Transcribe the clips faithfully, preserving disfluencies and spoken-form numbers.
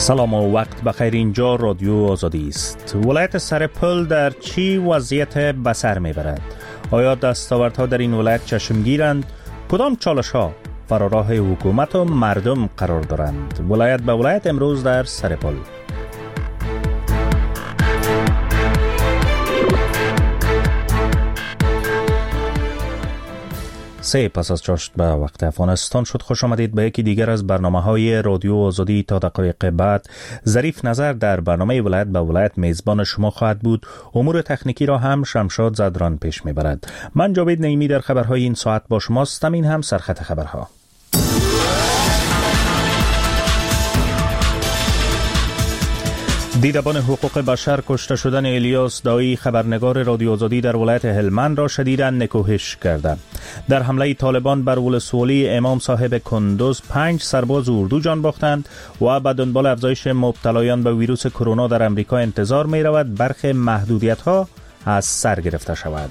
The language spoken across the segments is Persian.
سلام و وقت بخیر. اینجا رادیو آزادی است. ولایت سرپل در چی وضعیت بسر میبرد؟ آیا دستاوردها در این ولایت چشمگیرند؟ کدام چالش ها فراراه حکومت و مردم قرار دارند؟ ولایت به ولایت امروز در سرپل. سه پس از چاشت به وقت افغانستان شد. خوش آمدید به یکی دیگر از برنامه‌های رادیو آزادی. تا دقایق بعد ظریف نظر در برنامه ولایت به ولایت میزبان شما خواهد بود. امور تکنیکی را هم شمشاد زدران پیش میبرد. من جاوید نعیمی در خبرهای این ساعت با شماستم. این هم سرخط خبرها. دیدبان حقوق بشر کشته شدن الیاس دایی خبرنگار رادیو آزادی در ولایت هلمند را شدیداً نکوهش کرده. در حمله طالبان بر ولسوالی امام صاحب کندوز پنج سرباز اردو جان باختند و به دنبال افزایش مبتلایان به ویروس کرونا در امریکا انتظار می رود برخی محدودیت ها از سر گرفته شود.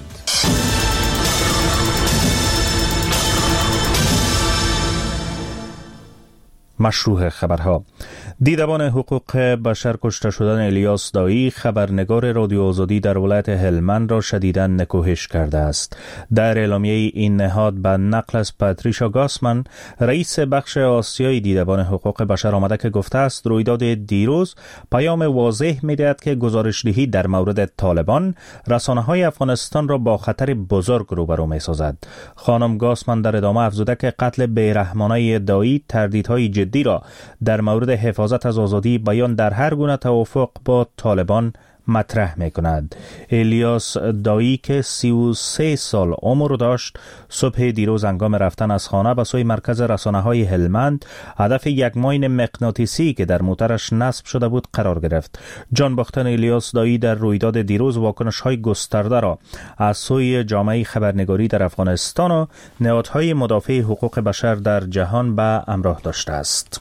مشروع خبرها. دیدبان حقوق بشر کشته شدن الیاس دایی خبرنگار رادیو آزادی در ولایت هلمند را شدیداً نکوهش کرده است. در اعلامیه این نهاد به نقل از پاتریشا گاسمن رئیس بخش آسیای دیدبان حقوق بشر آمده که گفته است رویداد دیروز پیام واضح می‌دهد که گزارش‌دهی در مورد طالبان رسانه‌های افغانستان را با خطر بزرگ روبرو می‌سازد. خانم گاسمن در ادامه افزوده که قتل بی‌رحمانه دایی تردیدهای جدی را در مورد حفاظت از آزادی بیان در هر گونه توافق با طالبان مطرح می کند. الیاس دایی که سی و سه سال عمر داشت صبح دیروز هنگام رفتن از خانه به سوی مرکز رسانه های هلمند هدف یک ماین مغناطیسی که در موترش نصب شده بود قرار گرفت. جان باختن الیاس دایی در رویداد دیروز واکنش های گسترده را از سوی جامعه خبرنگاری در افغانستان و نهادهای مدافع حقوق بشر در جهان به همراه داشته است.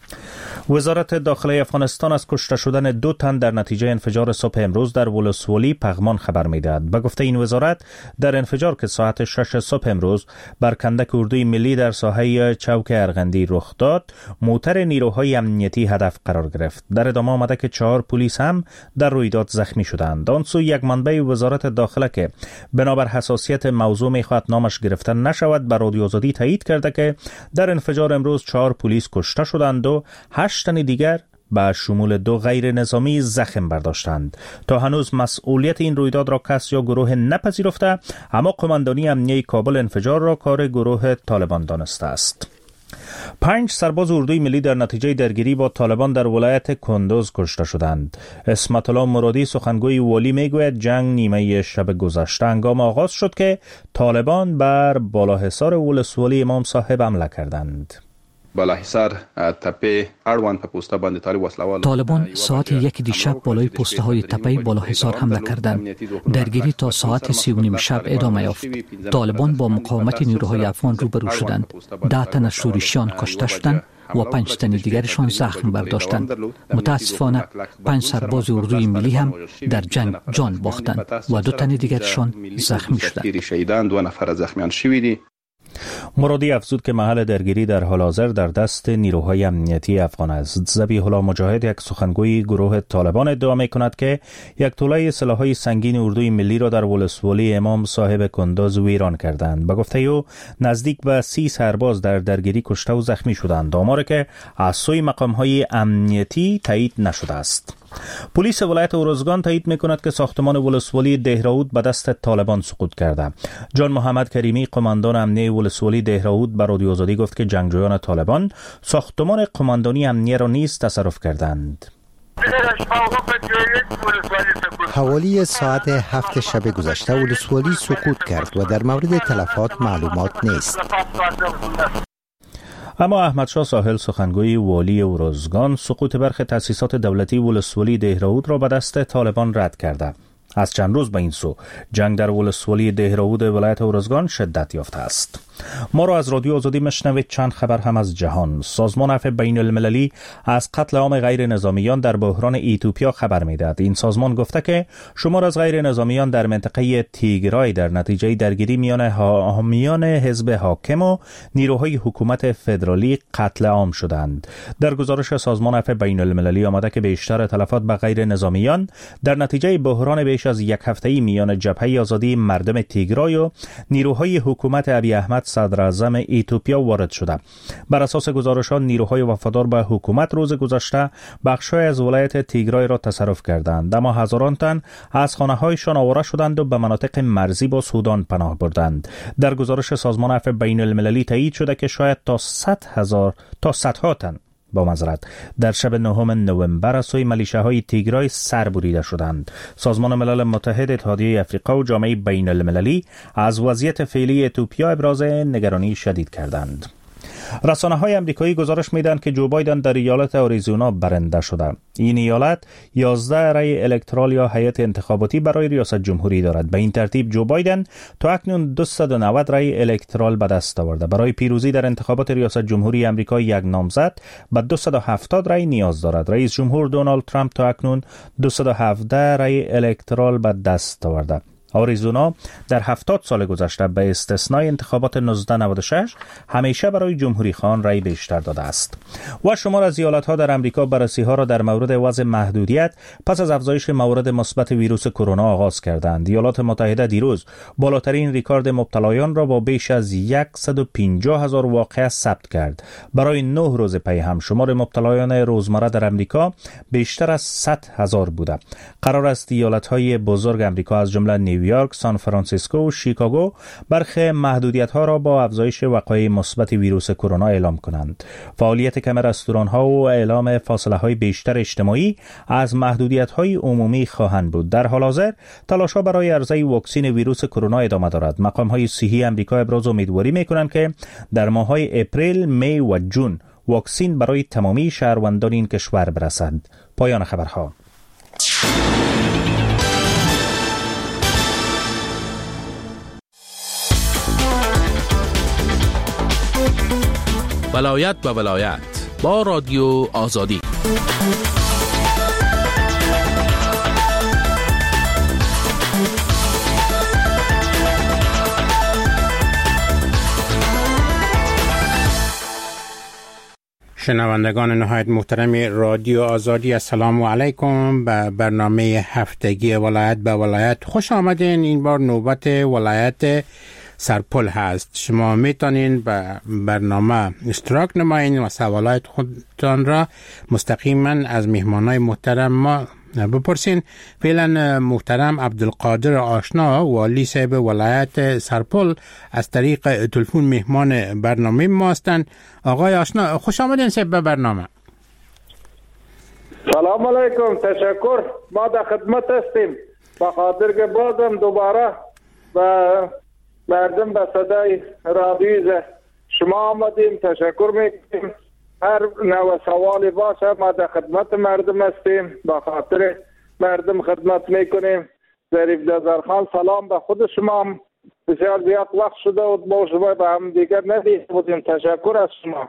وزارت داخلی افغانستان از کشته شدن دو تن در نتیجه انفجار صبح امروز در ولسوالی پغمان خبر می‌دهد. به گفته این وزارت در انفجار که ساعت شش صبح امروز بر کندک اردوی ملی در ساحه چوک ارغندی رخ داد، موتر نیروهای امنیتی هدف قرار گرفت. در ادامه آمده که چهار پلیس هم در رویداد زخمی شدند. آن سو یک منبع وزارت داخله که بنابر حساسیت موضوع می‌خواهد نامش گرفته نشود بر رادیو آزادی تایید کرده که در انفجار امروز چهار پلیس کشته شدند و هشت تن دیگر به شمول دو غیر نظامی زخم برداشتند. تا هنوز مسئولیت این رویداد را کس یا گروه نپذیرفته، اما قماندانی امنیه کابل انفجار را کار گروه طالبان دانسته است. پنج سرباز اردوی ملی در نتیجه درگیری با طالبان در ولایت کندوز کشته شدند. اسمت الله مرادی سخنگوی والی میگوید جنگ نیمه شب گذشته هنگام آغاز شد که طالبان بر بالاحصار ولسوالی امام صاحب حمله کردند. بالاحصار تپه اروان په پوسته باندې طالب وسلوال طالبان ساعت یک دیشب بالای پوسته های تپه بالاحصار حمله کردند. درگیری تا ساعت سی و نیم شب ادامه یافت. طالبان با مقاومت نیروهای افغان روبرو شدند. ده تن از شورشیان کشته شدند و پنج تن دیگرشان زخم برداشتند. متاسفانه پنج سرباز اردوی ملی هم در جنگ جان باختند و دو تن دیگرشان زخمی شدند. دو نفر زخمیان شویدی. مرادی افزود که محل درگیری در حال حاضر در دست نیروهای امنیتی افغان است. ذبیح الله مجاهد یک سخنگوی گروه طالبان ادعا می‌کند که یک توله سلاح‌های سنگین اردوی ملی را در ولسوالی امام صاحب کندوز ویران کردند. به گفته او نزدیک به سی سرباز در درگیری کشته و زخمی شدند. آماری که از سوی مقام‌های امنیتی تایید نشده است. پلیس ولایت اروزگان تایید می‌کند که ساختمان ولسوالی دهراود به دست طالبان سقوط کرده. جان محمد کریمی قماندان امنیه ولسوالی دهراود به رادیو آزادی گفت که جنگجویان طالبان ساختمان قماندانی امنیه را نیز تصرف کردند. حوالی ساعت هفت شب گذشته ولسوالی سقوط کرد و در مورد تلفات معلومات نیست. اما احمد شاه ساحل سخنگوی والی اروزگان سقوط برخی تأسیسات دولتی ولسوالی دهراود را به دست طالبان رد کرده. از چند روز به این سو جنگ در ولسوالی دهراود ولایت اروزگان شدت یافته است. ما را از رادیو آزادی مشنوید. چند خبر هم از جهان. سازمان عفو بین المللی از قتل عام غیر نظامیان در بحران ایتوپیا خبر می‌دهد. این سازمان گفته که شمار از غیر نظامیان در منطقه تیگرای در نتیجه درگیری میان حامیان حزب حاکم و نیروهای حکومت فدرالی قتل عام شدند. در گزارش سازمان عفو بین المللی آمده که بیشتر تلفات به غیر نظامیان در نتیجه بحران بیش از یک هفته‌ای میان جبهه آزادی مردم تیگرای و نیروهای حکومت ابی احمد صدر اعظم ایتوپیا وارد شده. بر اساس گزارشات نیروهای وفادار به حکومت روز گذشته بخش‌های از ولایت تیگرای را تصرف کردند، اما هزاران تن از خانه‌هایشان آواره شدند و به مناطق مرزی با سودان پناه بردند. در گزارش سازمان عفو بین المللی تایید شده که شاید تا صد هزار تا صدها تن با معذرت در شب نهم نوامبر از سوی ملیشه‌های تیگرای سر بریده شدند. سازمان ملل متحد، اتحادیه افریقا و جامعه بین المللی از وضعیت فعلی اتیوپیا ابراز نگرانی شدید کردند. رسانه‌های آمریکایی گزارش می‌دهند که جو بایدن در ایالت آریزونا برنده شده. این ایالت یازده رأی الکترال یا هیئت انتخاباتی برای ریاست جمهوری دارد. به این ترتیب جو بایدن تا اکنون دویست و نود رأی الکترال به دست آورده. برای پیروزی در انتخابات ریاست جمهوری آمریکا یک نامزد به دویست و هفتاد رأی نیاز دارد. رئیس جمهور دونالد ترامپ تا اکنون دویست و هفده رأی الکترال به دست آورده. آریزونا در هفتاد سال گذشته به استثنای انتخابات نوزده نود و شش همیشه برای جمهوری خان رأی بیشتر داده است. و شمار از ایالت‌ها در آمریکا بررسی‌ها را در مورد وضع محدودیت پس از افزایش موارد مثبت ویروس کرونا آغاز کردند. ایالات متحده دیروز بالاترین ریکارد مبتلایان را با بیش از صد و پنجاه هزار واقعه ثبت کرد. برای نه روز پی هم شمار مبتلایان روزمره در آمریکا بیشتر از صد هزار بوده. قرار است ایالت‌های بزرگ آمریکا از جمله نیویورک، سان فرانسیسکو و شیکاگو برخی محدودیت‌ها را با افزایش وقایع مثبت ویروس کرونا اعلام کنند. فعالیت کم رستوران‌ها و اعلام فاصله‌های بیشتر اجتماعی از محدودیت‌های عمومی خواهند بود. در حال حاضر تلاش‌ها برای عرضه واکسن ویروس کرونا ادامه دارد. مقام‌های صحی آمریکا ابراز امیدواری می‌کنند که در ماه‌های اپریل، می و جون واکسن برای تمامی شهروندان این کشور برسد. پایان خبرها. ولایت به ولایت با رادیو آزادی. شنوندگان نهایت محترم رادیو آزادی، السلام علیکم. به برنامه هفتگی ولایت به ولایت خوش آمدین. این بار نوبت ولایت سرپل هست. شما میتونین به برنامه اشتراک نمایین و سوالات خودتان را مستقیما از مهمانای محترم ما بپرسین. فعلا محترم عبدالقادر آشنا، والی صاحب ولایت سرپل، از طریق تلفن مهمان برنامه ما هستند. آقای آشنا خوش آمدین صاحب به برنامه. سلام علیکم، تشکر. ما در خدمت هستیم. بخاطر که بازم دوباره و مردم به صدای رادیو شما آمدیم. تشکر میکنیم. هر نوع سوالی باشه ما در خدمت مردم هستیم. به خاطر مردم خدمت میکنیم. ظریف نظرخان سلام به خود شما. بسیار زیاد وقت شده و ما شما به هم دیگر ندیده بودیم. تشکر از شما.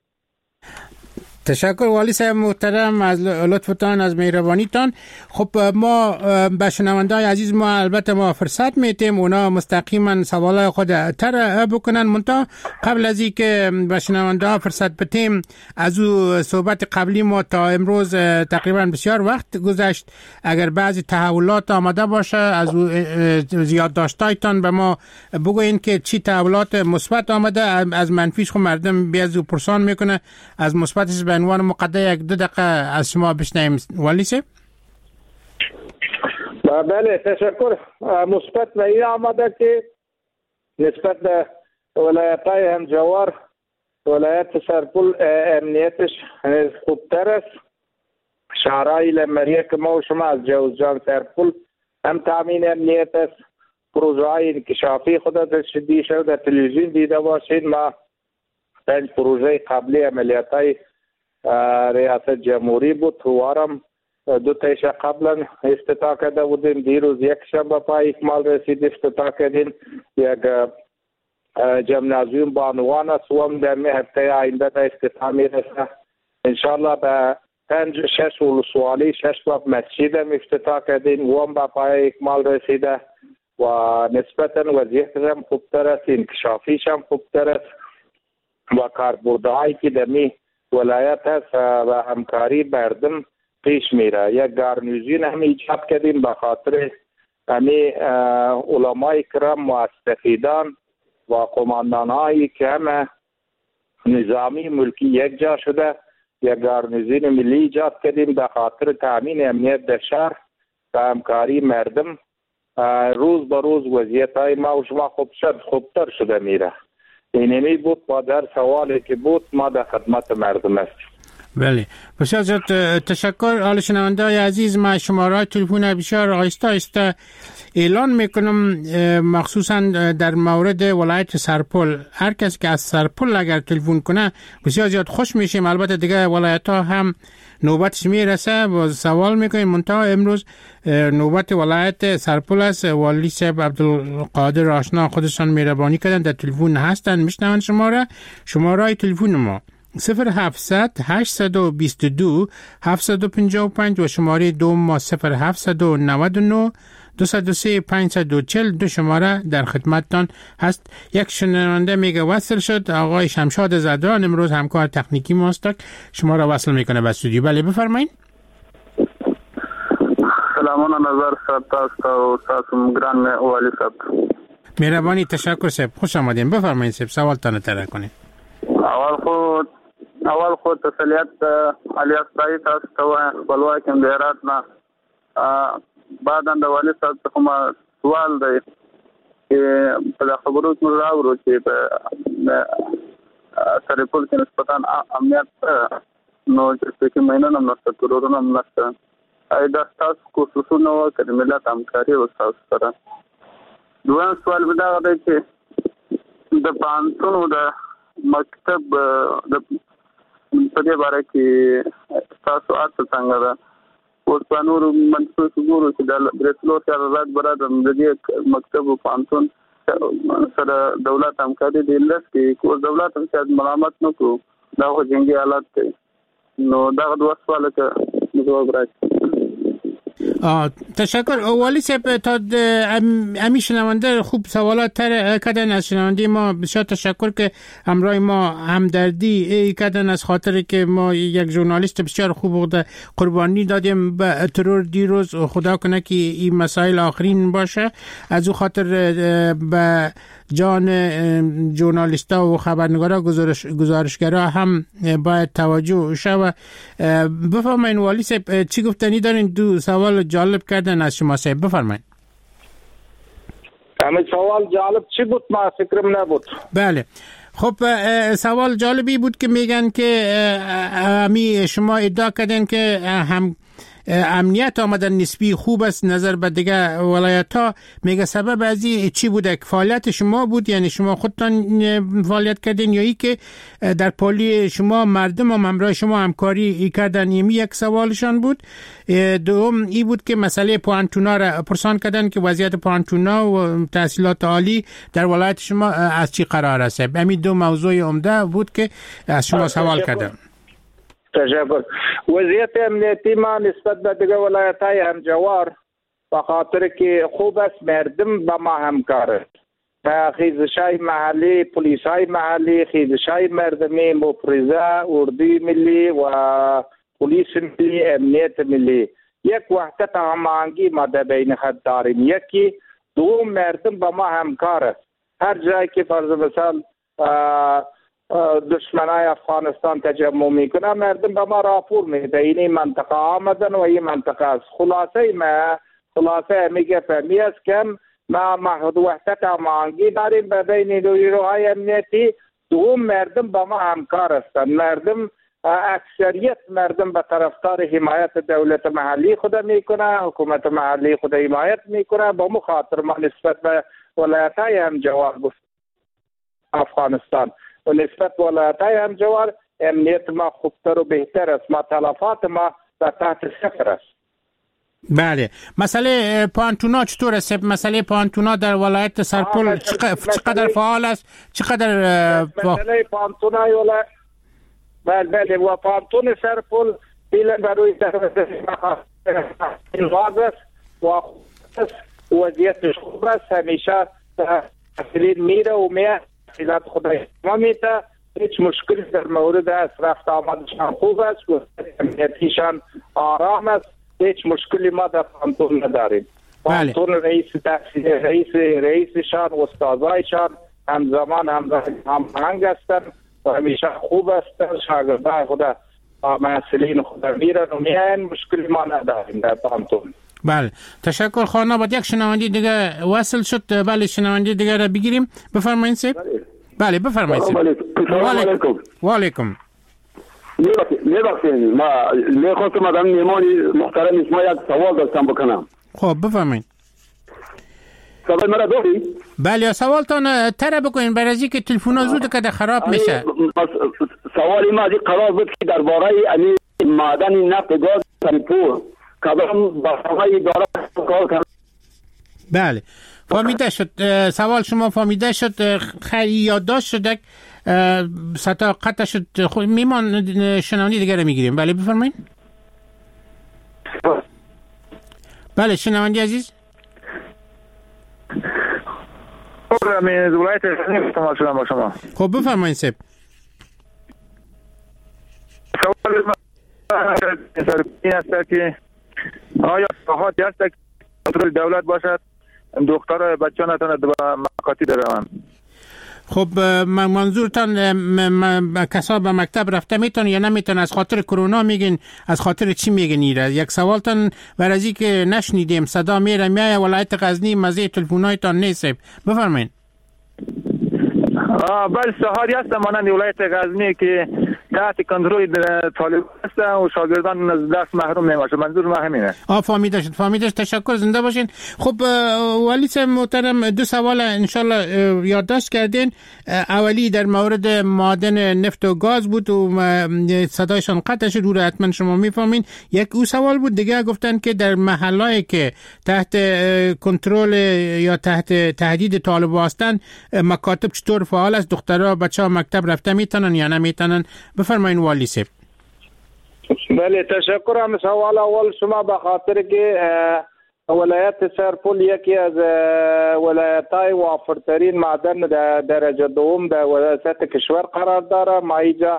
تشکر والی صاحب محترم از لطفتان، از مهربانیتان. خب ما به شنونده‌های عزیز ما البته ما فرصت میتیم اونا مستقیما سوالای خود طرح بکنن، منتها قبل از اینکه به شنونده‌ها فرصت بدیم از او صحبت قبلی ما تا امروز تقریبا بسیار وقت گذشت. اگر بعضی تحولات آمده باشه از او زیاد داشتایتان به ما بگوین که چی تحولات مثبت آمده، از منفیش خود مردم بیازو پرسان میکنه، از مثبتش به عنوان مقدمه یک دو دقیقه از شما بشنویم والی صاحب. بله تشکر. مثبت به این آمده که نسبت به ولایت‌های همجوار ولایت سرپل امنیتش خوبتر است. شهرهای لمریه که ما و شما از جوزجان سرپل هم تامین امنیت است. پروژه‌های انکشافی خود تشدید شد در تلویزیون دیده باشید. ما پنج پروژه قبلی عملیات‌های ریاست جمهوری بود. توارم دو تایش قبلا افتتاح کرده بودیم. دیروز یک شنبه پای اکمال رسید افتتاح کردیم. یک جمنازیوم بانوان است و هم در هفته آینده به افتتاح میرسه. انشالله به پنج شش ولسوالی شش باب مسجد هم افتتاح کردیم و هم به پای اکمال رسیده و نسبتا وضعیت هم خوبتر است، انکشافیش هم خوبتر است و کاربردهایی که در می ولایت است و همکاری مردم پیش میره. یک گارنیزون هم ایجاد کردیم به خاطر امی علمای کرام مستفیدان و قماندان هایی که همه نظامی ملکی یک جا شده. یک گارنیزون ملی ایجاد کردیم به خاطر تامین امنیت در شهر و همکاری مردم. روز به روز وضعیت های ما و شما خوب شد خوبتر شده میره. اینمی بود با در سوالی که بود ما در خدمت مردم هستیم. بله بسیار زیاد تشکر. حال شنونده های عزیز، ما شماره تلفن بسیار آهسته آهسته اعلان میکنم، مخصوصا در مورد ولایت سرپل. هر کس که از سرپل اگر تلفن کنه بسیار زیاد خوش میشیم. البته دیگه ولایت ها هم نوبتش میرسه و سوال میکنیم. منتها امروز نوبت ولایت سرپل است. والی صاحب عبدالقادر آشنا خودشان مهربانی کردن در تلفن هستن، میشنون شماره شماره تلفن ما صفر هفتصد هشتصد و بیست و دو هفتصد و پنجاه و پنج و شماره دوم ما صفر هفتصد و نود و نه دویست و سه پانصد و چهل. دو شماره در خدمتتان هست. یک شنونده میگه وصل شد. آقای شمشاد زدران امروز همکار تکنیکی ماست، شما را وصل میکنه به استودیو. بله بفرمایید. سلامونه نظر سرتاست و ساسم گران والی صاحب. مهربانی، تشکر صاحب، خوش آمدین. بفرمایید صاحب، سوالتان طرح کنید. اول خو اول خو تسلیت الیاس دای تاسو ته خپلواک هم د هرات نه بعد د والی صاحب څخه ما سوال دی چې په خبرو کې راوړو چې په سرپل کې نسبتاً امنیت نو چې کې مینه نه نشته، ترورونه هم نشته. ایدا تاسو کوششونه وکړئ ملت همکاري وکړي سره. دویم سوال به دا دی چې د پانتونو د مکتب د په دې باره کې تاسو اته څنګه ده اوس په نورو منصوص ګورو چې د برتلو سره رات برات د دې مکتب او پانتون سره دولت همکاري دی لکه کو دولت هم چې ملامت نه کو دا خو جنگي حالت دی. نو دا د وسواله کې جواب راځي. تشکر والی صاحب. تا امی شنونده خوب سوالات تر کردن از شنونده ما. بسیار تشکر که همراه ما همدردی کردن از خاطر که ما یک ژورنالیست بسیار خوب بوده قربانی دادیم به ترور دیروز. خدا کنه که این مسائل آخرین باشه. از او خاطر به جان ژورنالیستا و خبرنگارا گزارش گزارشگرا هم باید توجه شود. بفرمایید والی صاحب چی گفتنی دارین؟ دو سوال جالب کردن از شما صاحب، بفرمایید. همین سوال جالب چی بود؟ ما فکرم نبود. بله خب سوال جالبی بود که میگن که امی شما ادعا کردن که هم امنیت آمدن نسبی خوب است نظر به دیگه ولایت ها. میگه سبب از این چی بوده؟ فعالیت شما بود، یعنی شما خودتان فعالیت کردین یا ای که در پالی شما مردم هم همراه شما همکاری کردن؟ یمی یک سوالشان بود. دوم ای بود که مسئله پوانتونا را پرسان کردن که وضعیت پوانتونا و تحصیلات عالی در ولایت شما از چی قرار است. همین دو موضوع عمده بود که از شما سوال کردم. تشکر. وضعیت امنیتی ما نسبت به دیگه ولایت های همجوار به خاطر که خوب است مردم با ما همکار است. خیزش های محلی، پلیس های محلی، خیزش های مردمی، مفرزه، اردوی ملی و پلیس ملی، امنیت ملی یک وحدت هماهنگی ما در بین خود داریم. یکی دو مردم با ما همکار است. هر جایی که فرض مثال دشمنای افغانستان تجمع میکنه مردم به ما راپور میده این منطقه آمدن و این منطقه است. خلاصه ما خلاصه میگه فهمی است که ما محدود وحدت هماهنگی داریم به بین نیروهای امنیتی. دوم مردم با ما همکار هستند. مردم اکثریت مردم به طرفدار حمایت دولت محلی خود میکنه، حکومت محلی خود حمایت میکنه. با مخاطر ما نسبت به ولایت های همجوار گفت افغانستان و نسبت ولایت های همجوار امنیت ما خوبتر و بهتر است. ما تلفات ما در تحت صفر است. بله. مسئله پانتونا چطور است؟ مسئله پانتونا در ولایت سرپل چقدر فعال است؟ چقدر مسئله پانتونا ولایت بله بله و پانتون سرپل فعلا برای این واضح است و وضعیتش خوب است. همیشه تحصیلین میره و میاد تحصیلات خودش ما میده. هیچ مشکلی در مورد از رفت آمدشان خوب است و امنیتیشان آرام است. هیچ مشکلی ما در پانتون نداریم. پانتون رئیس تحصیل رئیس رئیسشان و استادایشان همزمان هماهنگ هستند و همیشه خوب هستند. شاگردان خود مسئولین خود میرن و میان. مشکلی ما نداریم در پانتون. بله تشکر. خانه بعد یک شنونده دیگه وصل شد. بله شنونده دیگه را بگیریم. بفرمایید سیب. بله بفرمایید سیب. سلام علیکم. و علیکم. میبخشید ما میخواستم آدم میمانی محترم شما یک سوال داشتم بکنم. خب بفرمایید. سوال مرا داری؟ بله سوالتان تره بکنین برای از اینکه تلفن زود که خراب میشه. سوالی ما این قرار بود که درباره این معدن نفت گاز سرپور کدام برنامه‌ای داره کار کنه. بله فهمیده شد. سوال شما فهمیده شد. خیلی یادداشت شد ستا قطع شد. خود میمان شنوندی دیگه رو میگیریم. بله بفرمایید. بله شنوندی عزیز. من ولایت استعمال شدم با شما. خب بفرمایید سب. سوال ما این است که آیا صحاتی هست که کنترل دولت باشد دختر بچه نتونه به مکاتب بروند؟ خب منظورتان کسا به مکتب رفته میتون یا نمیتون؟ از خاطر کرونا میگین؟ از خاطر چی میگین ایره؟ یک سوالتان برای که نشنیدیم صدا میره میایه ولایت غزنی مزه تلفونایتان نیست. بفرمایید. آه بله سهاری هست مانند ولایت غزنی که تحت کنترل طالبان هست و شاگردان از درس محروم نمیشه. منظور ما همینه. آ فهمیده شد. فهمیده شد. تشکر. زنده باشین. خب ولی صاحب محترم دو سوال انشالله یادداشت کردین. اولی در مورد معادن نفت و گاز بود و صدایشان قطع شد. رو حتما شما میفهمین. یک او سوال بود دیگه گفتن که در محلهایی که تحت کنترل یا تحت تهدید طالبان هستن مکاتب چطور فعال است؟ دخترها بچه‌ها مکتب رفته میتونن یا نمیتونن؟ بفرمایید والی صاحب. بله تشکر. هم سوال اول شما به خاطر که ولایت سرپل یکی از ولایت‌های وافرترین معدن در درجه دوم در ولایت کشور قرار داره. ما اینجا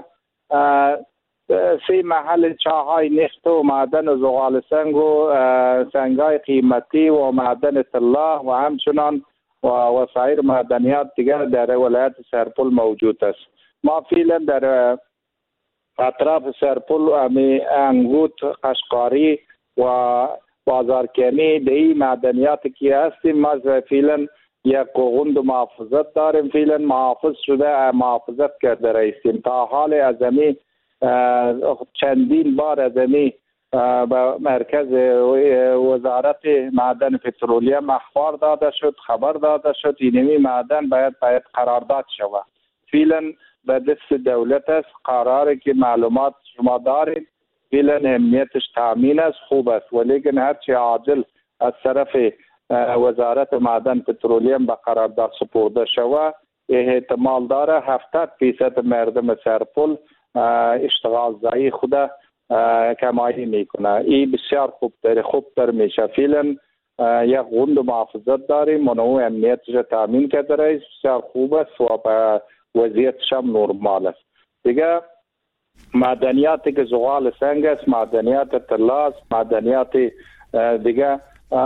سه محل چاهای نفت و معدن زغال سنگ و سنگای قیمتی و معدن طلا و همچنان و وسایر معدنیات دیگر در ولایت سرپل موجود است. ما فعلا در اطراف سرپل امی انگوت قشقاری و بازارکنی دی معدنیاتی که هستیم ما فعلا یک قوند محافظت داریم. فعلا محافظ شده محافظت کرده رئیسیم. تا حال ازمی چندین بار ازمی به مرکز وزارت معدن پترولیم اخبار داده شد، خبر داده شد اینمی معدن باید باید قرارداد شود. فعلا به دست دولت است. قراره که معلومات شما دارید. فعلا امنیتش تامین است، خوب است، ولیکن هرچی عاجل از طرف وزارت معدن پترولیم به قرارداد سپرده شود احتمال داره هفتاد فیصد مردم سرپل اشتغال زایی خود کمایی میکنه. این بسیار خوب تر خوب تر میشه. فعلا یک غند محافظت داریم. منو امنیتش تامین کرده رئیس بسیار خوب است و به وضعیتش هم نرمال است. دیگه معدنیاتی که زغال سنگ است، معدنیات طلا است، معدنیات دیگه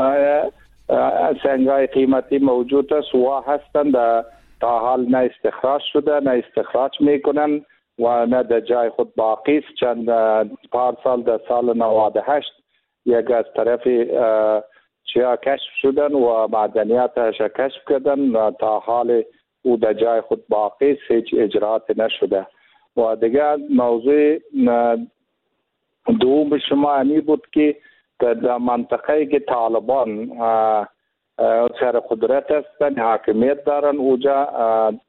سنگای قیمتی موجود است و هستند. تا حال نه استخراج شده نه استخراج میکنن و نه در جای خود باقی است. چند پار سال در سال نود و هشت یک از طرف چیا کشف شدن و معدنیاتش کشف کردن و تا حال او در جای خود باقی است، هیچ اجرات نشده. و دیگر موضوع دوم شما همی بود که در منطقه که طالبان سر قدرت هستند، حاکمیت دارن، اوجا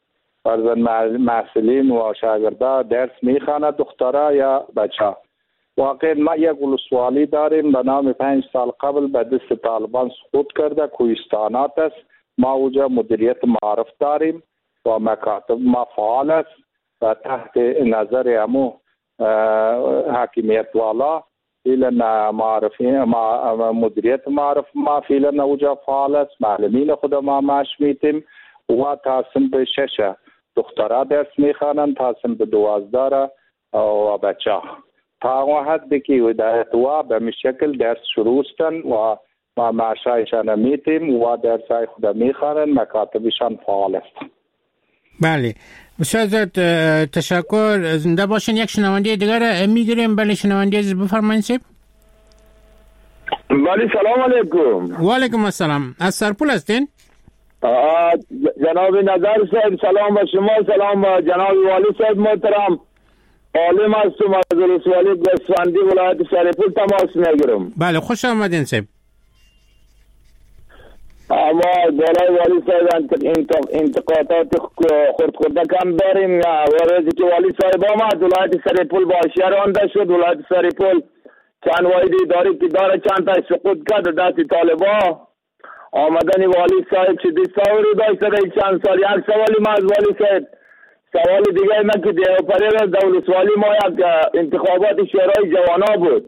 فرزن محصلین و شاگردا درس میخوانند، دخترها یا بچه ها. واقعا ما یک ولسوالی داریم به نام پنج سال قبل به دست طالبان سقوط کرده، کوهستانات است. ما اونجا مدیریت معارف داریم و مکاتب ما فعال است و تحت نظر امو حاکمیت والا فعلا معرفی ما مدیریت معرف ما فعلا اونجا فعال است. معلمین خود ما معاش میتیم و تا سنف شش دخترها درس میخوانند تا سنف دوازده و بچه تا اون حد که هدایت و به شکل درس شروع کردن و ما معاشایشان میتیم و درسای خود میخوانند، مکاتبشان فعال است. بله بسیار تشکر، زنده باشین. یک شنونده دیگر میگیریم. بله شنونده عزیز بفرمایید. سیب بله سلام علیکم. و علیکم السلام. از سرپول هستین؟ جناب نظر صاحب سلام با شما، سلام با جناب والی صاحب محترم. عالم هستم از ولسوالی گوسفندی ولایت سرپول تماس میگیرم. بله خوش آمدین صاحب. اما بالای والی صاحب انتقادات خرد خورده کم داریم. وارزی که والی صاحب آمد ولایت سرپول با اشیا رانده شد. ولایت سرپول چند واحد اداری که داره چند تا سقوط کرد دست طالبا. آمدن والی صاحب چه تصوری داشته در چند سال؟ یک سوالی ما از والی صاحب. سوال دیگه من که دیو پریر دولت والی ما یک انتخابات شورای جوانا بود.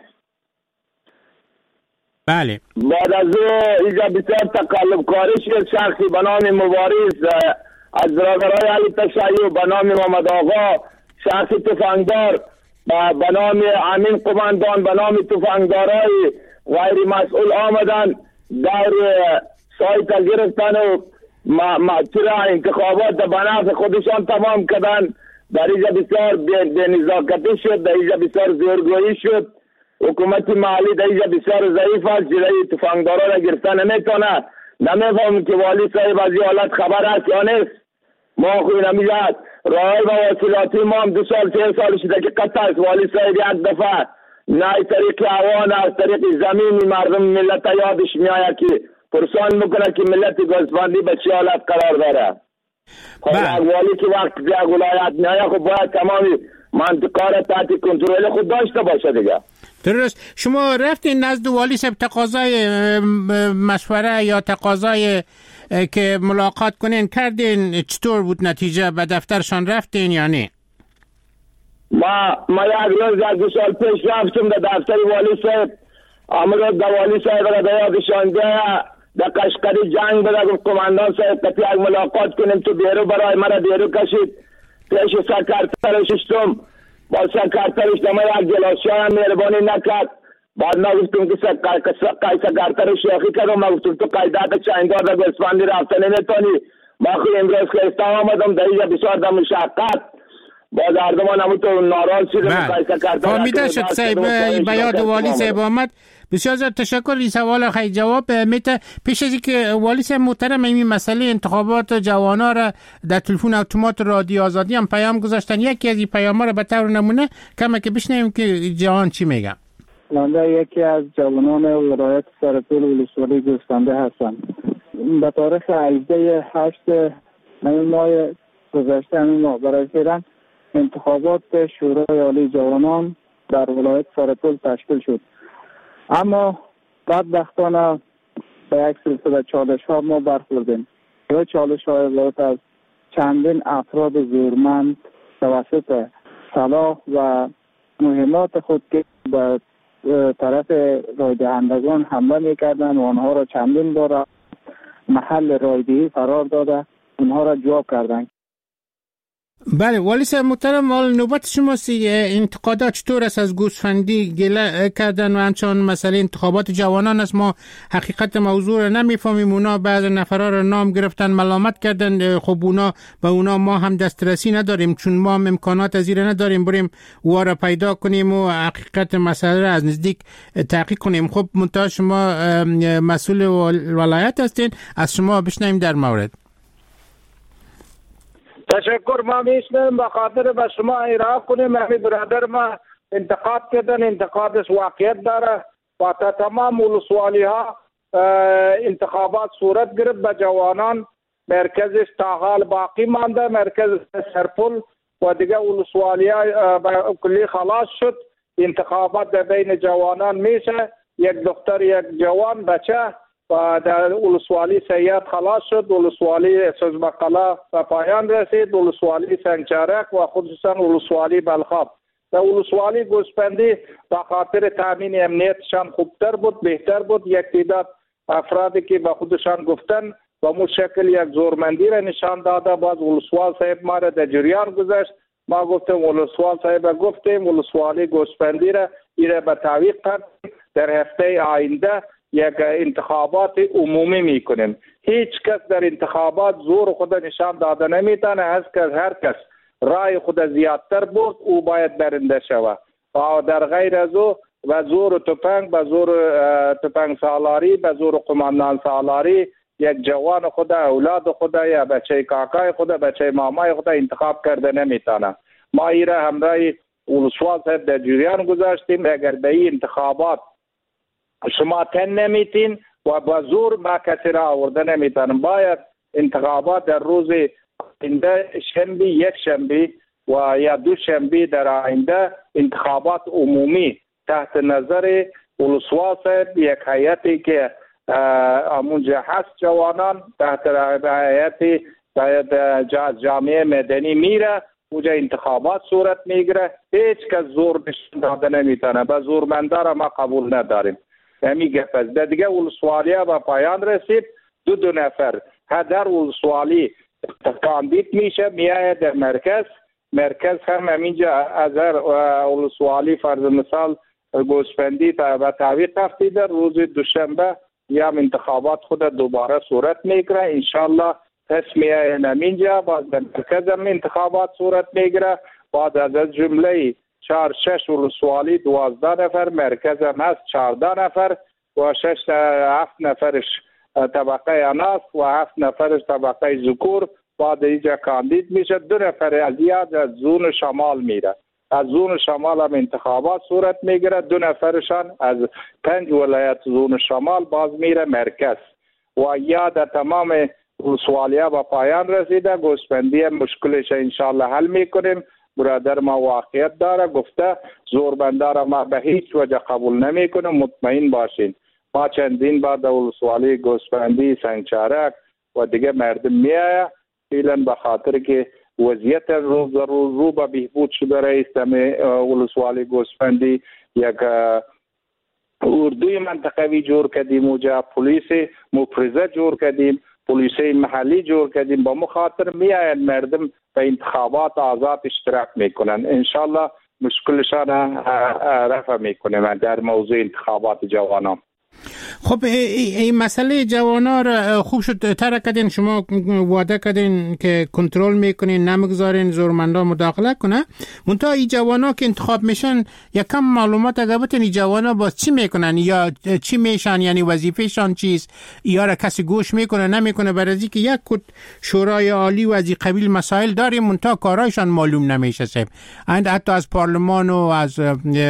بله. بعد از او اینجا بسیار تقلب کاری شد. شخصی به نام مبارز از برادرای علی تشیع به نام محمد آقا، شخصی تفنگدار به نام امین قماندان، به نام تفنگدارای غیر مسئول آمدن در سایت گرفتن و چرا انتخابات به نفع خودشان تمام کردن. در اینجا بسیار به نزاکتی شد، در اینجا بسیار زورگویی شد. حکومت محلی در اینجا بسیار ضعیف است، جلوی تفنگدارا را گرفتن نمیتونه. نمیفهم که والی صاحب از این حالت خبر است یا نیست. ما خوی نمیداد رای و واصلاتی ما هم دو سال سه سال شده که قطع است. والی صاحب یک دفعه نه طریق هوا نه از طریق زمینی مردم ملت یادش میآید که پرسان میکنه که ملت گوسفندی به چه حالت قرار داره. خب والی که وقت در ولایت میآید خب باید تمامی منطقه را تحت کنترل خود داشته باشه دیگه. درست. شما رفتین نزد والی صاحب تقاضای مشوره یا تقاضای که ملاقات کنین کردین؟ چطور بود نتیجه؟ به دفترشان رفتین یا نه؟ ما ما یک روز یک دو سال پیش رفتم در دفتر والی صاحب. آمد در والی صاحب را در یادشان ده در قشقری جنگ بده گفت قماندان صاحب کتی یک ملاقات کنیم تو بیرو برای مرا بیرو کشید. پیش سکرترش شدم با سکرترش دما یک گلاسای هم مهربانی نکرد. بعد ما گفتم که سکرتر شیخی کردم. ما گفتم تو قیدات چندار در گوسفندی رفته نمیتونی. ما خود امروز خیسته آمدم در اینجا بسیار در مشقت باز اردمان همون تو ناراض شده. فهمیده شد صاحب به یاد والی صاحب آمد. بسیار زیاد تشکر. این سوال خیلی جواب میده. پیش از اینکه والی صاحب محترم این مسئله انتخابات جوانا را در تلفن اتومات رادیو آزادی هم پیام گذاشتن. یکی از این پیام‌ها را به طور نمونه کما که بشنویم که جوان چی میگه. من یکی از جوانان ولایت سرپول ولسوالی گوسفنده هستم. به تاریخ هجده هشت ماه گذشته همین ماه برای فعلا انتخابات شورای عالی جوانان در ولایت سرپول تشکیل شد. اما بدبختانه به یک سلسله چالش ها ما برخوردیم. یا چالش های ولایت از چندین افراد زورمند توسط سلاح و مهمات خود که به طرف رای دهندگان حمله میکردن و آنها را چندین بار محل رایدهی قرار داده اونها را جواب کردن. بله والی صاحب محترم، مال نوبت شماست. انتقادات چطور است؟ از گوسفندی گله کردن و همچنان مسئله انتخابات جوانان است. ما حقیقت موضوع را نمیفهمیم. اونا بعض نفرها را نام گرفتن ملامت کردن. خب اونا به اونا ما هم دسترسی نداریم چون ما هم امکانات از این نداریم بریم او را پیدا کنیم و حقیقت مسئله را از نزدیک تحقیق کنیم. خب منتها شما مسئول ولایت هستین، از شما بشنویم در مورد. تشکر. ما میشنیم به خاطر به شما ارائه کنیم. همی برادر ما انتقاد کردن، انتقادش واقعیت داره و تا تمام ولسوالی ها انتخابات صورت گرفت به جوانان. مرکزش تا حال باقی مانده، مرکز سرپول و دیگه ولسوالی ها کلی خلاص شد. انتخابات در بین جوانان میشه. یک دختر یک جوان بچه و در ولسوالی سید خلاص شد، ولسوالی سوزمقلا به پایان رسید، ولسوالی سنگچرک و خصوصا ولسوالی بلخاب. در ولسوالی گوسپندی به خاطر تامین امنیتشان خوبتر بود، بهتر بود. یک تعداد افرادی که به خودشان گفتن و مو شکل یک زورمندی را نشان داده، باز ولسوال صاحب ما را در جریان گذاشت. ما گفتم ولسوال صاحب گفتیم ولسوالی گوسپندی را ایره به تعویق کردیم، در هفته آینده یک انتخابات عمومی میکنیم. هیچ کس در انتخابات زور خود نشان داده نمیتونه. از که هر کس رای خود زیادتر بود او باید برنده شود و در غیر از او و زور تفنگ به زور تفنگ سالاری به زور قماندان سالاری یک جوان خود اولاد خود یا بچه کاکای خود بچه مامای خود انتخاب کرده نمیتونه. ما ایره همراه ولسوال صاحب در جریان گذاشتیم. اگر به این انتخابات شما تن نمیتین و با زور ما کسی را آورده نمیتونم. باید انتخابات در روز آینده شنبه یک شنبه و یا دو شنبه در آینده انتخابات عمومی تحت نظر ولسوال صاحب یک هیئتی که امونجا هست جوانان تحت هیئتی جامعه مدنی میره اونجا انتخابات صورت میگیره. هیچ کس زور نشان داده نمیتونه. به زورمندار ما قبول نداریم. همین گپ است. دیگه ولسوالی با پایان رسید. دو دو نفر هر ولسوالی کاندید میشه میایه در مرکز. مرکز هم همینجا از هر ولسوالی فرض مثال گوسفندی و تعویق رفتیده روز دوشنبه یا انتخابات خود دوباره صورت میگیره. انشالله تصمیه همینجا باز در مرکز هم انتخابات صورت میگیره. بعد از جمله چهار شش ولسوالی دوازده نفر، مرکز هم هست چهارده نفر و شش هفت نفرش طبقه اناس و هفت نفرش طبقه ذکور. بعد اینجا کاندید میشه. دو نفر از یاد از زون شمال میره. از زون شمال هم انتخابات صورت میگیره. دو نفرشان از پنج ولایت زون شمال باز میره مرکز و یا در تمام ولسوالی‌ها با پایان رسیده. گوسفندی مشکلش انشالله حل میکنیم. برادر ما واقعیت داره گفته زوربندار ما به هیچ وجه قبول نمیکنه. مطمئن باشین ما چندین بار در ولسوالی گوسفندی سنگچرک و دیگه مردم میایه فعلا به خاطر که وضعیت روز روز رو به بهبود شده رئیس ولسوالی گوسفندی یک اردوی منطقوی جور کردیم. اونجا پلیس مفرزه جور کردیم، پلیس محلی جور کردیم. با مخاطر میاین مردم به انتخابات آزاد اشتراک میکنن. انشالله مشکلشان رفع میکنیم در موضوع انتخابات جوانان. خب این مسئله جوانا را خوب شد تر کردین، شما وعده کردین که کنترل میکنین نمیگذارین زورمندا مداخله کنه. منتها این جوانا که انتخاب میشن یکم معلومات اگر بتین این جوانا باز چی میکنن یا چی میشن، یعنی وظیفهشان چیست، یا را کسی گوش میکنه نمیکنه. برای که یک کد شورای عالی و از این قبیل مسائل داریم منتها کارایشان معلوم نمیشه صاحب. اند حتی از پارلمان و از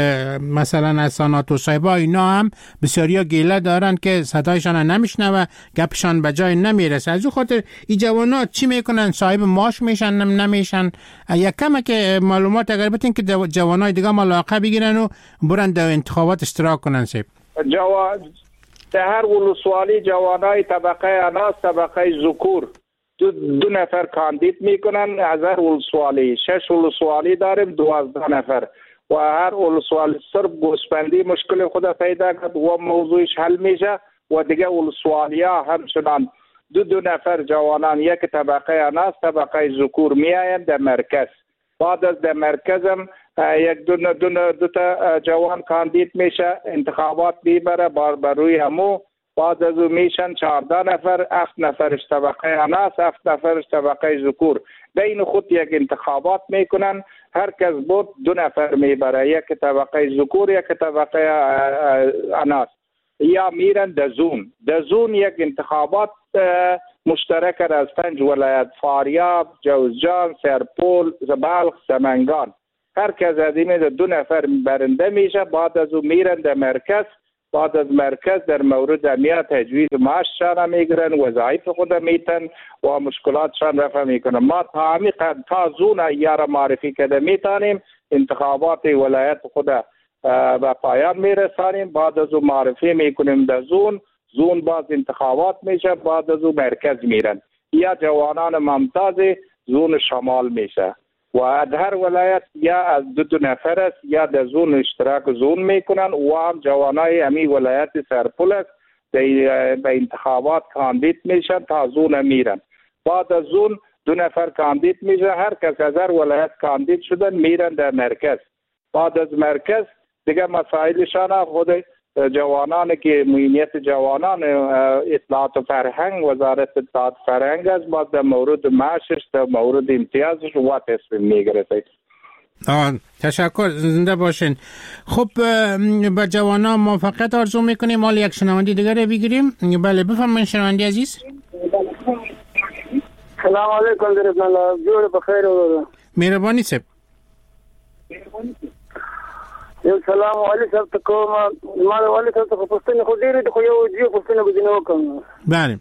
مثلا از سنات و صاحبا اینا هم بسیاریا گیله دارن که صدایشان نمیشنوه، گپشان به جای نمیرسه. از او خاطر این جوانا چی میکنن؟ صاحب معاش میشن نمیشن؟ یک کمه که معلومات اگر بتین که جوانای دیگه ملاقه بگیرن و برن در انتخابات اشتراک کنن. سیب جوان در هر ولسوالی جوانای طبقه اناس طبقه ذکور دو, دو نفر کاندید میکنن. از هر ولسوالی شش ولسوالی داریم دوازده نفر و هر ولسوالی صرف گوسفندی مشکل خود پیدا کرد و موضوعش حل میشه و دیگه ولسوالی ها همچنان دو دو نفر جوانان یک طبقه اناس طبقه ذکور میاین در مرکز. بعد از در مرکز هم یک دو, دو, دو, دو تا جوان کاندید میشه انتخابات میبره بر بروی همو. بعد از او میشن چهارده نفر، هفت نفرش طبقه اناس هفت نفرش طبقه ذکور. بین خود یک انتخابات میکنن. هر کس بود دو نفر میبره، یک طبقه ذکور یک طبقه اناس، یا میرن دزون. دزون یک انتخابات مشترک از پنج ولایت فاریاب، جوزجان، سرپول، بلخ، سمنگان. هر کس از این دو نفر برنده میشه. بعد از او میرن در مرکز. بعد از مرکز در مورد امنیت تجویز معاششان میگیرن، وظایف خود میتن و مشکلاتشان رفع میکنن. ما تا همی تا زون ایار معرفی کده میتانیم انتخابات ولایت خود به پایان میرسانیم. بعد از او معرفی میکنیم در زون، زون باز انتخابات میشه، بعد از او مرکز میرن. یا جوانان ممتاز زون شمال میشه و در هر ولایت یا از دو دو نفر است یا در زون اشتراک زون میکنن و هم جوانای امی ولایت سرپل است به انتخابات کاندید میشن تا زون میرن. بعد از زون دو نفر کاندید میشه، هر کس از هر ولایت کاندید شدن میرن در مرکز. بعد از مرکز دیگه مسائلشان خود جوانان که معینیت جوانان اطلاعات و فرهنگ، وزارت اطلاعات و فرهنگ است، باز در مورد معاشش در مورد امتیازش و تصمیم میگیره. آه تشکر، زنده باشین. خب با جوانان موفقیت آرزو میکنیم. حالا یک شنونده دیگر بگیریم. بله بفرمایید شنونده عزیز. سلام علیکم درود الله جوړ بخیر و مهربانی صاحب. یو سلام علیکم صاحب ته کوم. ما ولې تاسو په پښتنه خو ډیره د خو یو دیو پښتنه بجنه وکم. بله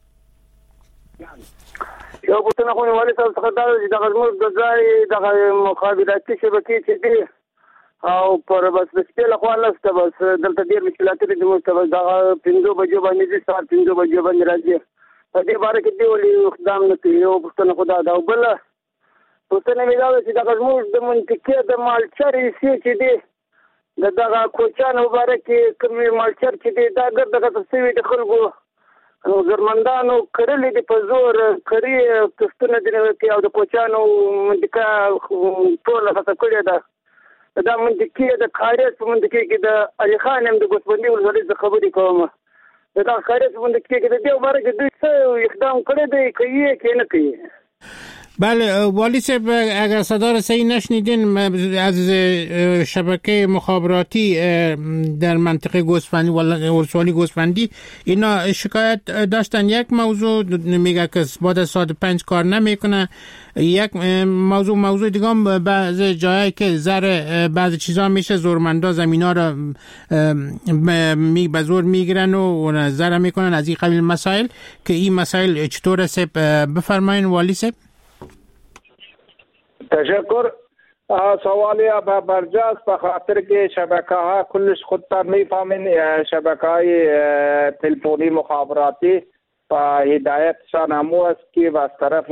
یو پښتنه خو ولې تاسو څخه دا د غزمو د ځای د مخابراتي شبکې چې دي او پر بس د سپیل خو الله ست بس دلته ډیر مشکلات دي. د مستوى دا پنځو بجو باندې دي، سات پنځو بجو باندې راځي. په دې باره کې دی ولې اقدام نه کوي. یو پښتنه خدا دا بل پښتنه مې دا چې د غزمو د منطقې د مالچر یې چې دي د دغه کوچان مبارک کوم مالچر چې دی دا ګر دغه تسوي د خلکو نو زرمندانو کړلې د په زور کړی پښتنه د کې او د کوچانو منطقه ټول هڅه کړې ده. دا منطقې د خارج په منطقې کې د علي خان هم د ګوسبندي ولولې ز خبرې کوم. دا خارج په منطقې کې د دې مبارک دوی څه اقدام کړی دی کوي کې نه کوي. بله والی صاحب اگر صدا رو صحیح نشنیدین از شبکه مخابراتی در منطقه گوسفندی ولسوالی گوسفندی اینا شکایت داشتن. یک موضوع میگه که بعد از ساعت پنج کار نمیکنه. یک موضوع موضوع دیگه هم بعض جایی که زر بعض چیزا میشه زورمندا زمینا رو می به زور میگیرن و زر میکنن از این قبیل مسائل که این مسائل چطور سب بفرمایین والی صاحب. تشکر. سوالی به برجاست به خاطر که شبکه ها کلش خودتان میفهمین. شبکه های تلفنی مخابراتی و هدایتشان همو است که از طرف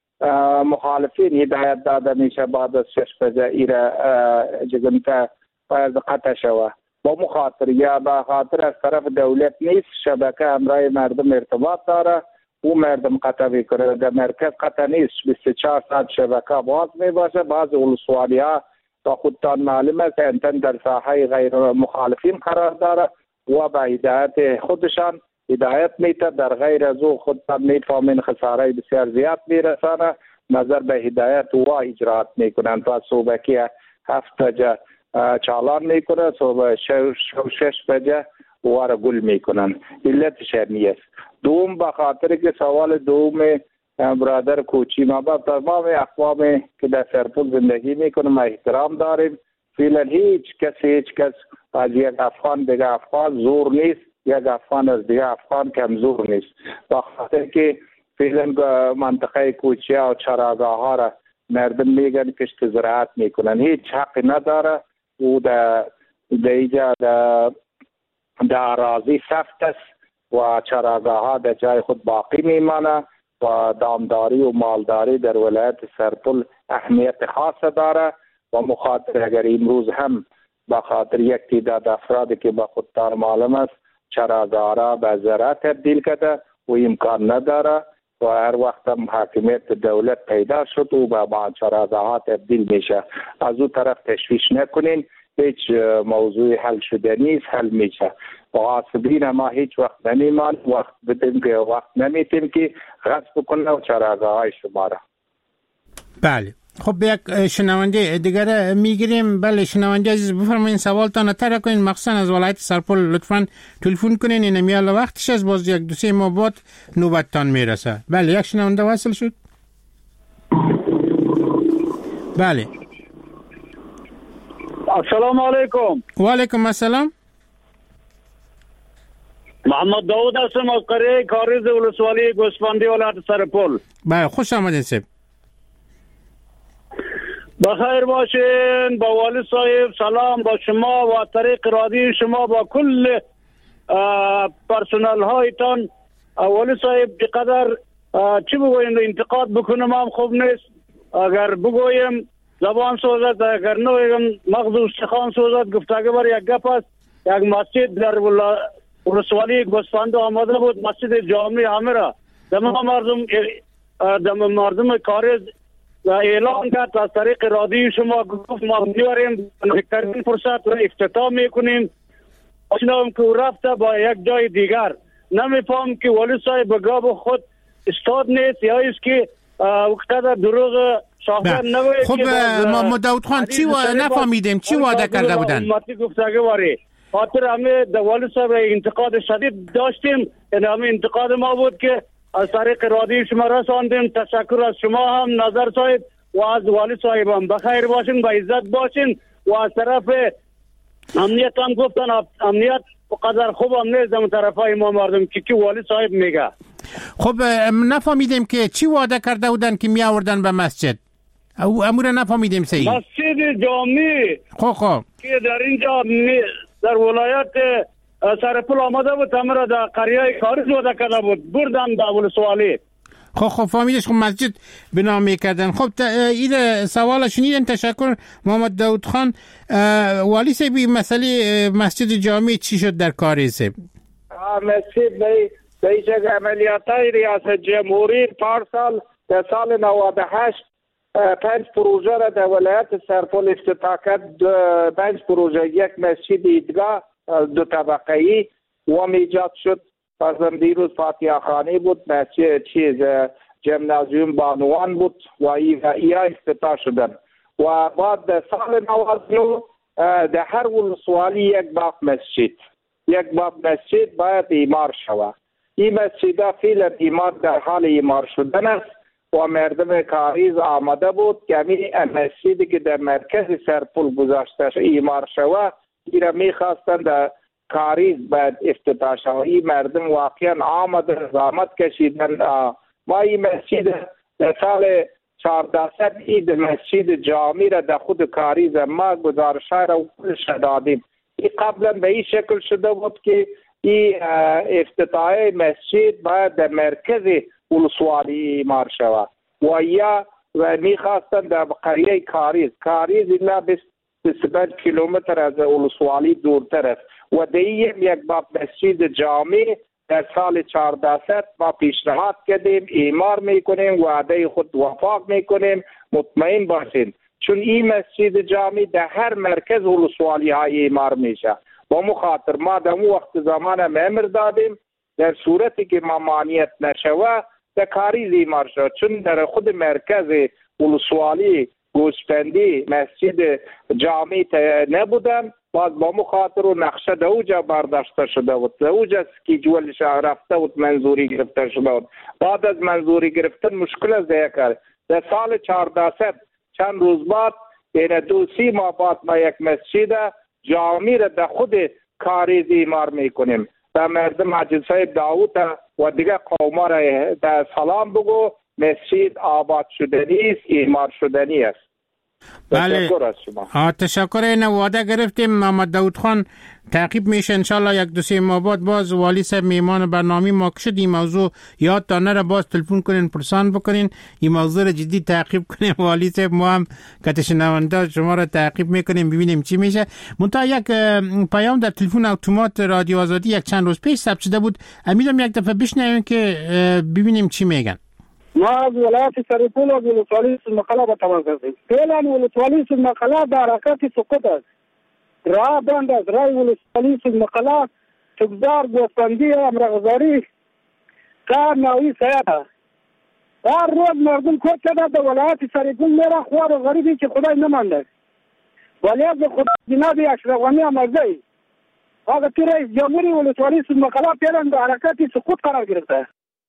مخالفین هدایت داده میشه بعد از شش بجه ایره جگنته باید قطع شوه. با مخاطر یا به خاطر از طرف دولت نیست، شبکه همراه مردم ارتباط داره او مردم قطع میکنه. در مرکز قطع نیست، بیست و چهار ساعت شبکه باز میباشه. بعض ولسوالی ها تا خودتان معلوم است انتن در ساحه غیر مخالفین قرار داره و به هدایت خودشان هدایت میته. در غیر از او خودتان میفهمین خساره بسیار زیاد میرسانه. نظر به هدایت و اجرات میکنن. پس صبحکی هفت بجه چالان میکنه، صبح شش بجه واره گل میکنن. علتش نیست. دوم به خاطر که سوال دوم برادر کوچی ما با تمام اقوام که در سرپل زندگی میکنه ما احترام داریم. فعلا هیچ کس هیچ کس از یک افغان دیگه افغان زور نیست، یک افغان از دیگه افغان کمزور نیست. به خاطر که فعلا منطقه کوچی و چراگاه ها را مردم میگن کشت زراعت میکنن، هیچ حقی نداره. او در دیجا در اراضی سفت است و چراگاه ها در جای خود باقی میمانه و دامداری و مالداری در ولایت سرپل اهمیت خاص داره. و مخاطر اگر امروز هم به خاطر یک تعداد افرادی که به خودتان معلوم است چراگاه را به زراعت تبدیل کرده و امکان نداره و هر وقت هم حاکمیت دولت پیدا شد و به چراگاه ها تبدیل میشه. از او طرف تشویش نکنین، هیچ موضوع حل شده نیست، حل میشه. و غاصبین ما هیچ وقت نمیمان، وقت بدیم که وقت نمیتیم که غصب کنه و چراگاه های شما را. بله خب یک شنونده دیگر میگیریم. بله شنونده عزیز بفرمایید سوالتان تر کنین، مخصوصا از ولایت سرپل لطفاً تلفن کنین. این میال وقتش از باز یک دو سه ماه بعد نوبتتان میرسه. بله یک شنونده وصل شد. بله السلام علیکم. و علیکم السلام. محمد داود هستم از قریه کاریز ولسوالی گوسفندی ولایت سرپل. بله خوش آمدین صاحب. بخیر باشین. با والی صاحب سلام با شما و طریق رادیو شما با کل پرسنل هایتان. والی صاحب بقدر چی بگویم انتقاد بکنم هم خوب نیست. اگر بگویم زبان سوزد، اگر نویم مغز و استخوان سوزد. گفتگو بر یک گپ است. یک مسجد در ولسوالی گوسفند آماده بود، مسجد جامع همه را دم مردم دم مردم کارز اعلان کرد از طریق رادیو شما. گفت ما میاریم بهترین فرصت را افتتاح میکنیم. اشنام که رفته با یک جای دیگر. نمیفهم که والی صاحب بگاب خود استاد نیست یا است که وقتا دروغ شاهد نگوید. خب ما داود خان چی و نفهمیدیم چی وعده کرده بودن؟ امتی گفتگو واری خاطر همه والی صاحب انتقاد شدید داشتیم. یعنی همه انتقاد ما بود که از طریق رادیو شما رساندیم. تشکر از شما هم نظر صاحب و از والی صاحب هم. بخیر باشین، با عزت باشین. و از طرف امنیت هم گفتن امنیت قدر خوب هم نیست در طرفای ما مردم که که والی صاحب میگه. خب نفهمیدیم که چی وعده کرده بودن که می آوردن به مسجد. او امور نفهمیدیم صحیح. مسجد جامع خب خب که در اینجا در ولایت سرپل آمده بود، همه را در قریه کارز وعده کرده بود، بردن در ولسوالی. خب خب فهمیدش خب مسجد بنا میکردن. خب این سوال شنیدن. تشکر محمد داود خان. والی صاحبی مسئله مسجد جامع چی شد در کارز؟ مسجد بی بیش از عملیاتای ریاست جمهوری پارسال در سال نود و هشت پنج پروژه را در ولایت سرپل افتتاح کرد. پنج پروژه، یک مسجد ایدگاه دو طبقه‌ای و ایجاد شد. فرضاً دیروز فاتحه خانی بود، مسجد چیز جمنازیوم بانوان بود و ای افتتاح شدن. و بعد در سال نود و نه در هر ولسوالی یک باغ مسجد یک باغ مسجد باید ایمار شود. این مسجد فعلا ایمار در حال ایمار شدن است و مردم کاریز آمده بود که همین مسجدی که در مرکز سرپل گذاشته ایمار شود این را میخواستند در کاریز باید افتتاح شود. این مردم واقعا آمده زحمت کشیدن. ما این مسجد در سال چهاردهصد اید مسجد جامع را در خود کاریز ما گزارش را کلش دادیم. این قبلا به این شکل شده بود که این افتتاح مسجد باید در مرکز ولسوالی ایمار شود و یا و میخواستن در قریه کاریز کاریز الا بیست و پنج کیلومتر از ولسوالی دورتر است و دیگه یک باب مسجد جامع در سال چهاردهصد ما پیشنهاد کردیم ایمار میکنیم، وعده خود وفاق میکنیم. مطمئن باشین چون این مسجد جامع در هر مرکز ولسوالی های ایمار میشه. با مخاطر ما در اون وقت زمان امر دادیم در صورتی که ممانعت نشوه در کاریز ایمار شد، چون در خود مرکز ولسوالی گوسفندی مسجد جامع نبودن. باز با مخاطر و نقشه در اوجا برداشته شده بود، در اوجا سکیجولش رفته بود، منظوری گرفته شده بود. بعد از منظوری گرفتن مشکل از دیگر در سال چهاردهصد چند روز بعد این دو سی ماه بعد ما یک مسجد جامع را در خود کاریز ایمار میکنیم. در مردم حاجی صاحب داوود و دیگر قوما را در سلام بگو مسجد آباد شدنی است، ایمار شدنی است. بله تشکر از شما. تشکر. این وعده گرفتیم محمد داود خان تعقیب میشه انشالله یک دو سه ماه بعد. باز والی صاحب میمان برنامه ما شد این موضوع یاد تا نره باز تلفن کنین پرسان بکنین این موضوع رو جدی تعقیب کنیم. والی صاحب ما هم که شنونده شما رو تعقیب میکنیم ببینیم چی میشه. منتها یک پیام در تلفن اتومات رادیو آزادی یک چند روز پیش ثبت شده بود، امیدوارم یک دفعه بشنویم که ببینیم چی میگن. ما از ولایت سرپل و ولسوالی سلمقلا به تماس هستیم. فعلا ولسوالی سلمقلا در حرکت سقوط است. راه بند است. راه ولسوالی سلمقلا تگذار گوسفندی امرغزاری کار نوعی سیاد است. هر روز مردم کود شده در ولایت سرپل میره خوار و غریبی که خدای نمانده. ولی از خدا جناب اشرف غنی امرزی آقا تی رئیس جمهوری ولسوالی سلمقلا فعلا در حرکت سقوط قرار گرفته.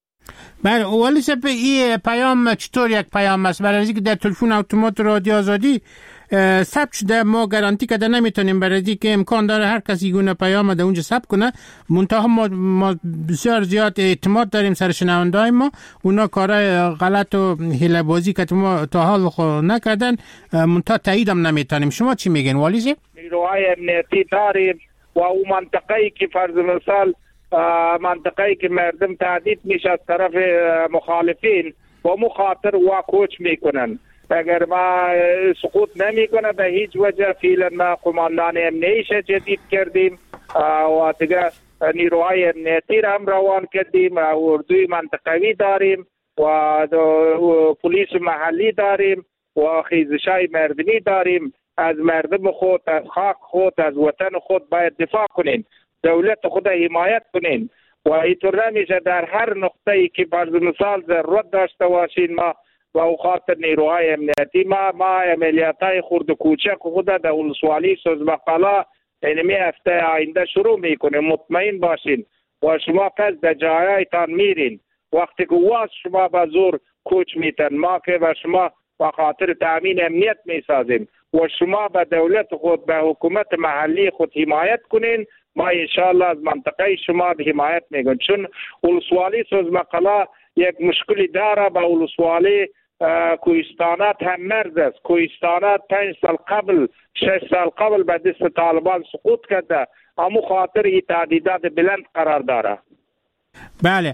بله والی صاحب این پیام چطور یک پیام است؟ برای اینکه در تلفن اتومات رادیو آزادی ثبت شده، ما گارانتی کده نمیتونیم برای که امکان داره هر کسی گونه پیام ده اونجا ثبت کنه. منتها ما, ما بسیار زیاد اعتماد داریم سر شنونده‌های ما، اونا کارهای غلط و حیله بازی که ما تا حال خو نکردن، منتها تایید هم نمیتونیم. شما چی میگین والی جی؟ نیروهای امنیتی داریم و اون منطقه‌ای که فرض مثال منطقه‌ای که مردم تهدید میشه از طرف مخالفین با مخاطر و کوچ میکنن، اگر ما سقوط نمیکنه به هیچ وجه فعلا ما قماندان امنیتی جدید کردیم و دیگه نیروهای امنیتی را هم روان کردیم و اردوی منطقوی داریم و پلیس محلی داریم و خیزشای مردمی داریم. از مردم خود، از خاک خود، از وطن خود باید دفاع کنین، دولت خود حمایت کنین و اینطور نمیشه در هر نقطه‌ای که برز مثال ضرورت داشته باشین ما و او خاطر نیروهای امنیتی ما ما عملیاتای خرد و کوچک خود در ولسوالی سوزمقالا اینمی هفته آینده شروع میکنیم. مطمئن باشین و شما پس در جایایتان میرین، وقتی که واس شما به زور کوچ میتن، ما که به شما و خاطر تامین امنیت میسازیم و شما به دولت خود، به حکومت محلی خود حمایت کنین، ما انشاءالله از منطقه شما به حمایت میگن. چون ولسوالی سوزمقالا یک مشکلی داره، به ولسوالی کوهستانات هم مرز است. کوهستانات پنج سال قبل، شش سال قبل به دست طالبان سقوط کرده، اما خاطر این تعدیدات بلند قرار داره. بله.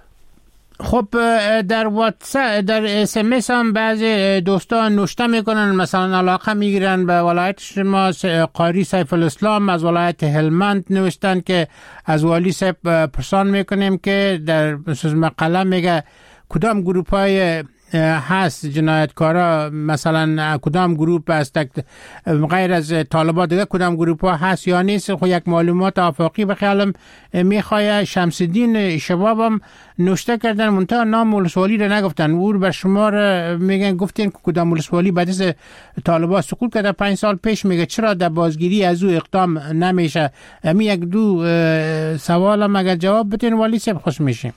خب در واتساپ، در اس ام اس هم بعضی دوستان نوشته میکنن، مثلا علاقه میگیرن به ولایت شما. قاری سیف الاسلام از ولایت هلمند نوشتن که از والی صاحب پرسان میکنیم که در مقاله میگه کدام گروپ های هست جنایتکارا، مثلا کدام گروپ است غیر از طالبان دیگه کدام گروپ ها هست یا نیست. خب یک معلومات آفاقی به خیالم میخواه. شمس الدین شباب هم نوشته کردن، منتها نام ولسوالی رو نگفتن. او بر شما رو میگن گفتین که کدام ولسوالی بعد از طالبان سقوط کرده پنج سال پیش، میگه چرا در بازگیری از او اقدام نمیشه؟ امی یک دو سوالم اگر جواب بدین والی صاحب خوش میشیم.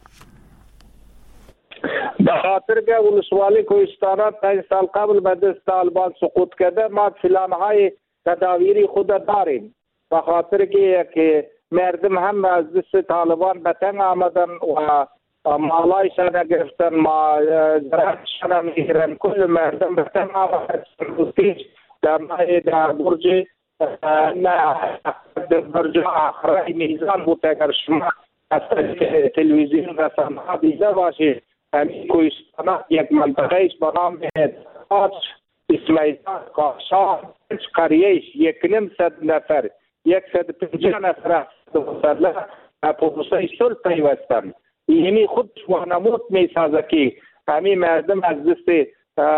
به خاطر که ولسوالی کوهستانات پنج سال قبل به دست طالبان سقوط کرده، ما پلان‌های تدابیری خود داریم. به خاطر که که مردم هم از دست طالبان به تنگ آمدن و مالایشان گرفتن، ما زراعتشان میگیرن، کل مردم به تنگ آمدن. در ماه در برج نه در برج آخرای میزان بود. اگر شما از تلویزیون رسانه‌ها دیده باشید، همین کوهستانات یک منطقه ایش به نام آج اسمیدان کاشان قریهش یک نیم صد نفر یک صد پنجاه نفر مسلح پروسه صلح پیوستن. اینی خود وانمود میسازه که همین مردم از دست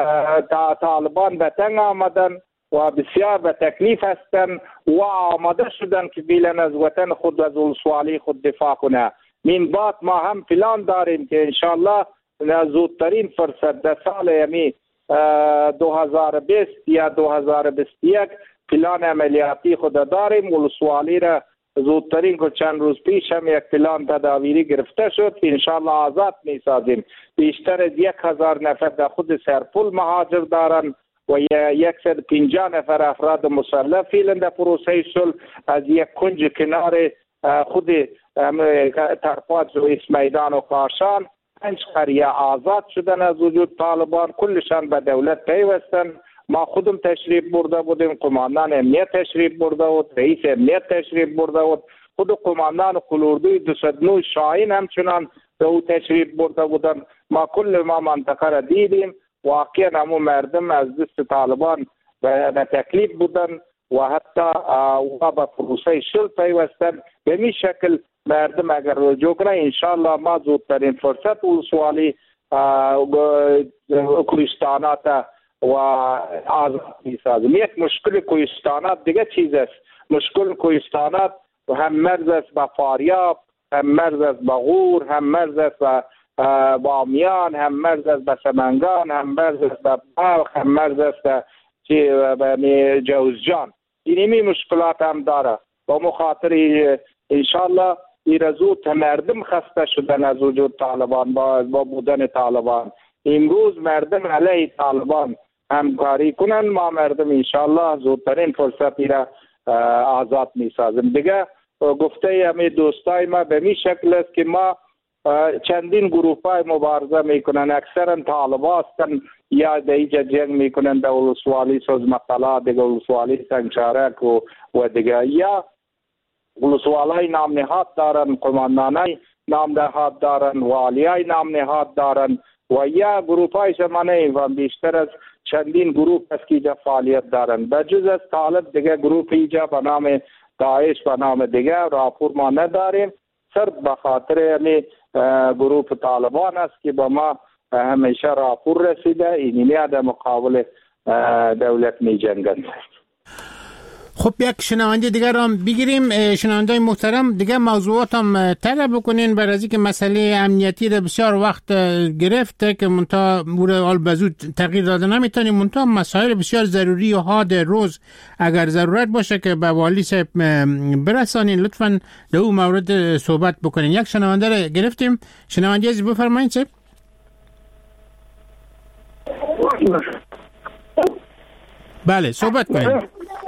طالبان به تنگ آمدن و بسیار به تکلیف هستن و آماده شدن که بیلن از وطن خود، از ولسوالی خود دفاع کنه. من بعد ما هم پلان داریم که انشاءالله زودترین فرصت در سال یمی دو هزار و بیست یا دو هزار و بیست و یک پلان عملیاتی خود داریم. ولسوالی را زودترین که چند روز پیش هم یک پلان تدابیری گرفته شد که انشاءالله آزاد می سازیم. بیشتر از یک هزار نفر در خود سرپل مهاجر دارن و یکصد و پنجاه نفر افراد مسلح فعلا در پروسه صلح از یک کنج کنار خود ترپاج و اسمیدان و کاشان پنج قریه آزاد شدن از وجود طالبان، کلشان به دولت پیوستن. ما خودم تشریف برده بودیم، قماندان امنیت تشریف برده بود، رئیس امنیت تشریف برده بود، خود قماندان قلوردوی دویست و نه شاهین همچنان به او تشریف برده بودن. ما کل ما منطقه را دیدیم. واقعا همون مردم از دست طالبان به تکلیف بودن و حتی و به پروسه صلح پیوستن. به می شکل مردم اگر رجوع کنه انشاءالله ما زودترین فرصت ولسوالی کوهستانات و آزاد میسازیم. یک مشکل کوهستانات دیگه چیز است. مشکل کوهستانات هم مرز است با فاریاب، هم مرز است با غور، هم مرز است با بامیان، هم مرز است با سمنگان، هم مرز است با بلخ، هم مرز است با جوزجان. اینمی مشکلات هم داره. با مخاطر انشاءالله این زود مردم خسته شدن از وجود طالبان، با, با بودن طالبان. امروز مردم علیه طالبان همکاری کنن، ما مردم انشالله زودترین فرصتی را آزاد می سازیم. دیگه گفته همه دوستای ما به می شکل است که ما چندین گروه های مبارزه میکنن، اکثرا طالبان هستن یا دیگه جنگ میکنن در ولسوالی سوزمقلا، دیگه ولسوالی سنگچارک و, و دیگه، یا ولسوالای نام نهاد دارن، قماندانای نام نهاد دارن، والیای نام نهاد دارن و یا گروه های زمانه و بیشتر از چندین گروه است که اینجا فعالیت دارن. به جز از طالب دیگه گروه اینجا به نام داعش به نام دیگه راپور ما نداریم، صرف به خاطر یعنی گروه طالبان است که با ما همیشه راپور رسیده، اینی در مقابل دولت می جنگند. خب یک شنونده دیگر هم بگیریم. شنونده محترم، دیگه موضوعات هم طرح بکنین برای از اینکه مسئله امنیتی را بسیار وقت گرفته که منتها مورد آل بزود تغییر داده نمیتونیم، منتها مسائل بسیار ضروری و حاد روز اگر ضرورت باشه که به والی صاحب برسانین لطفاً در اون مورد صحبت بکنین. یک شنونده را گرفتیم. شنونده از بفرمایید صاحب. بله صحبت کنین.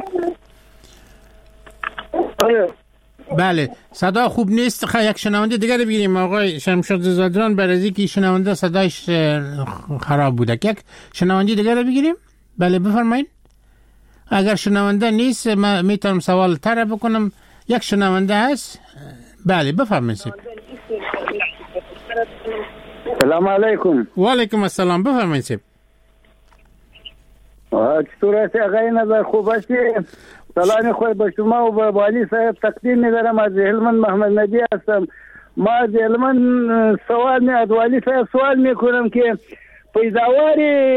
بله صدا خوب نیست. خب یک شنونده دیگر بگیریم. آقای شمشاد زادران برای از اینکه شنونده صدایش خراب بوده، یک شنونده دیگر بگیریم. بله بفرمایید. اگر شنونده نیست من میتونم سوال طرح بکنم. یک شنونده هست. بله بفرمایید. سلام علیکم. و علیکم السلام. بفرمایید. چطور هستی آقای نظر؟ خوب هستی؟ سلام خود به شما و به والی صاحب تقدیم می‌دارم. از هلمند محمد نبی هستم. ما از هلمند سوال می از والی صاحب سوال میکنم که پیداواری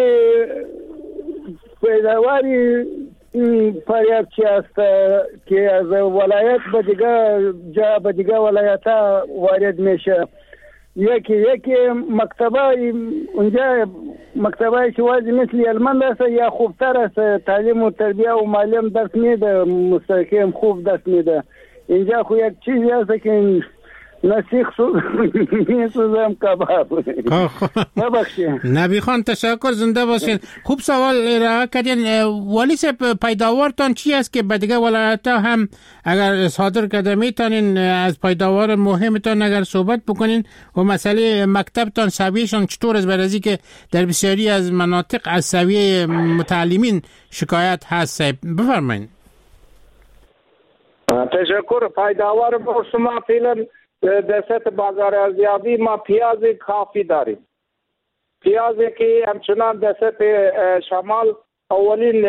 پیداواری فریاد چی است که از ولایت به دیگه جا به دیگه ولایت ها وارد میشه. یکی یکی مکتبه اونجا مکتبه شوازی مثل هلمند است یا خوبتر است؟ تعلیم و تربیه و معلم درس میده، مستقیم خوب درس میده. اینجا خو یک چیزی است که نسیخ میسوزم کباب. ببخشید. نبی خان تشکر، زنده باشین. خوب سوال را کردین. والی صاحب پیداوارتان چی است که به دیگه ولایت هم اگر صادر کرده میتونین از پیداوار مهمتان اگر صحبت بکنین و مسئله مکتبتان سویهشان چطور است؟ برای که در بسیاری از مناطق از سویه متعلمین شکایت هست. بفرمایید. تشکر. پیداوار با شما فعلا در سطح بازار ارزیابی ما پیاز کافی داریم. پیازی که همچنان در سطح شمال اولین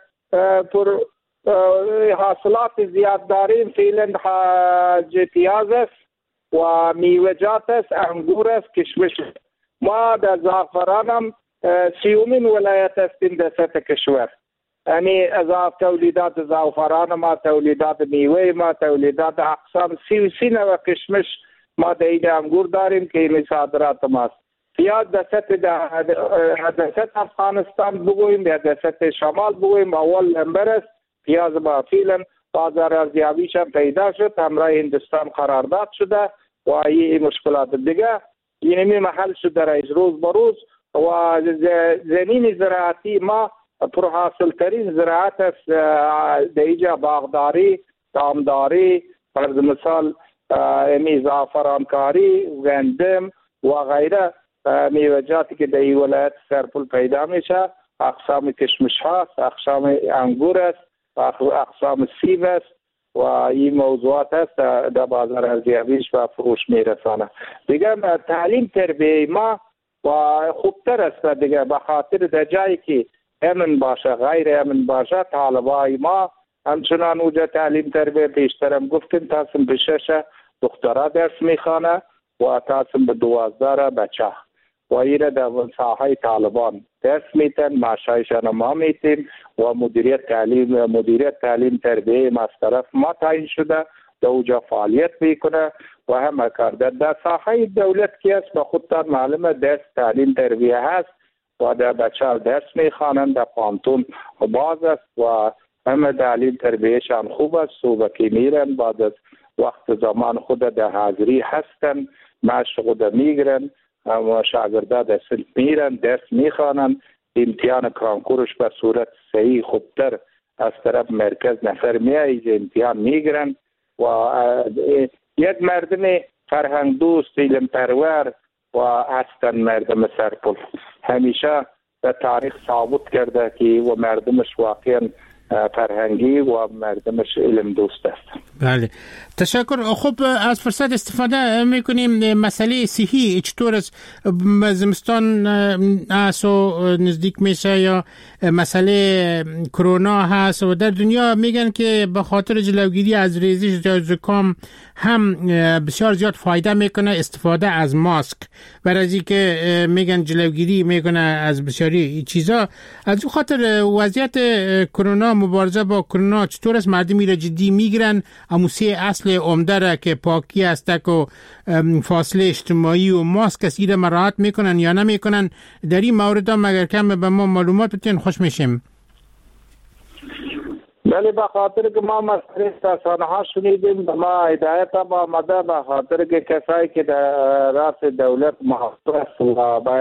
پر حاصلات زیاد داریم. فعلا پیاز است و میوه‌جات است، انگور است، کشمش. ما در زعفران هم سیومین ولایت هستیم در سطح کشور. یعنی اضافه تولیدات زعفران ما، تولیدات میوه ما، تولیدات اقسام سی و سی نوع کشمش ما در این انگور داریم که این صادرات ماست. پیاز در سطح در سطح افغانستان بگوییم یا در سطح شمال بگوییم اول نمبر است. پیاز ما فعلا بازار ارزیابیش هم پیدا شد، همراه هندوستان قرارداد شده و این مشکلات دیگه اینمی محل شده رئیس روز بروز و زمین زراعتی ما پرحاصل ترین زراعت است. در اینجا باغداری، دامداری، فرض مثال امی زعفرانکاری، گندم و غیره میوه‌جاتی که در این ولایت سرپل پیدا میشه. اقسام کشمش هاست، اقسام انگور است، اقسام سیب است و این موضوعات است در بازار ارزیابیش و فروش میرسانه. دیگه تعلیم تربیه ما و خوبتر است دیگه، به خاطر در جایی که امن باشه غیر امن باشه طالبای ما همچنان اوجه تعلیم تربیه پیشترم گفتیم تاسم به شش دخترها درس میخوانه و تاسم به دوازده بچه و ایره در ساحه طالبان درس میتن، معاشایشان ما میتیم و مدیریت تعلیم مدیریت تعلیم تربیه ما از طرف ما تعیین شده در اوجه فعالیت میکنه و هم کرده. در ساحه دولت که است به خودتان معلومه درس تعلیم تربیه هست و در بچه ها درس میخوانند، در پانتون باز است و همه تعلیم تربیهشان خوب است. صوبکی میرن بعد از وقت زمان خود در حاضری هستن، معاش خود میگیرن و شاگرده در صنف میرن درس میخوانند. امتحان کانکورش به صورت صحیح خوبتر از طرف مرکز نفر میایز امتحان میگیرن و یک مردم فرهنگ دوست علم پرور و هستن مردم سرپل. همیشه در تاریخ ثابت کرده که و مردمش واقعا فرهنگی و مردمش علم دوست است. بله تشکر. خب از فرصت استفاده میکنیم مسئله صحی چطور است؟ زمستان است و نزدیک میشه یا مسئله کرونا هست و در دنیا میگن که به خاطر جلوگیری از ریزش یا زکام هم بسیار زیاد فایده میکنه استفاده از ماسک، برای از اینکه میگن جلوگیری میکنه از بسیاری چیزا. از اون خاطر وضعیت کرونا، مبارزه با کرونا چطور است؟ مردمی را جدی میگیرن؟ اموسی اصل عمده را که پاکی است و فاصله اجتماعی و ماسک است ایره مراعات میکنن یا نمیکنن؟ در این مورد هم اگر کم به ما معلومات بتین خوش میشیم. بله به خاطر که ما مسئله رسانه ها شنیدیم ما هدایت هم آمده به خاطر که کسایی که در راس دولت محافظ است و باید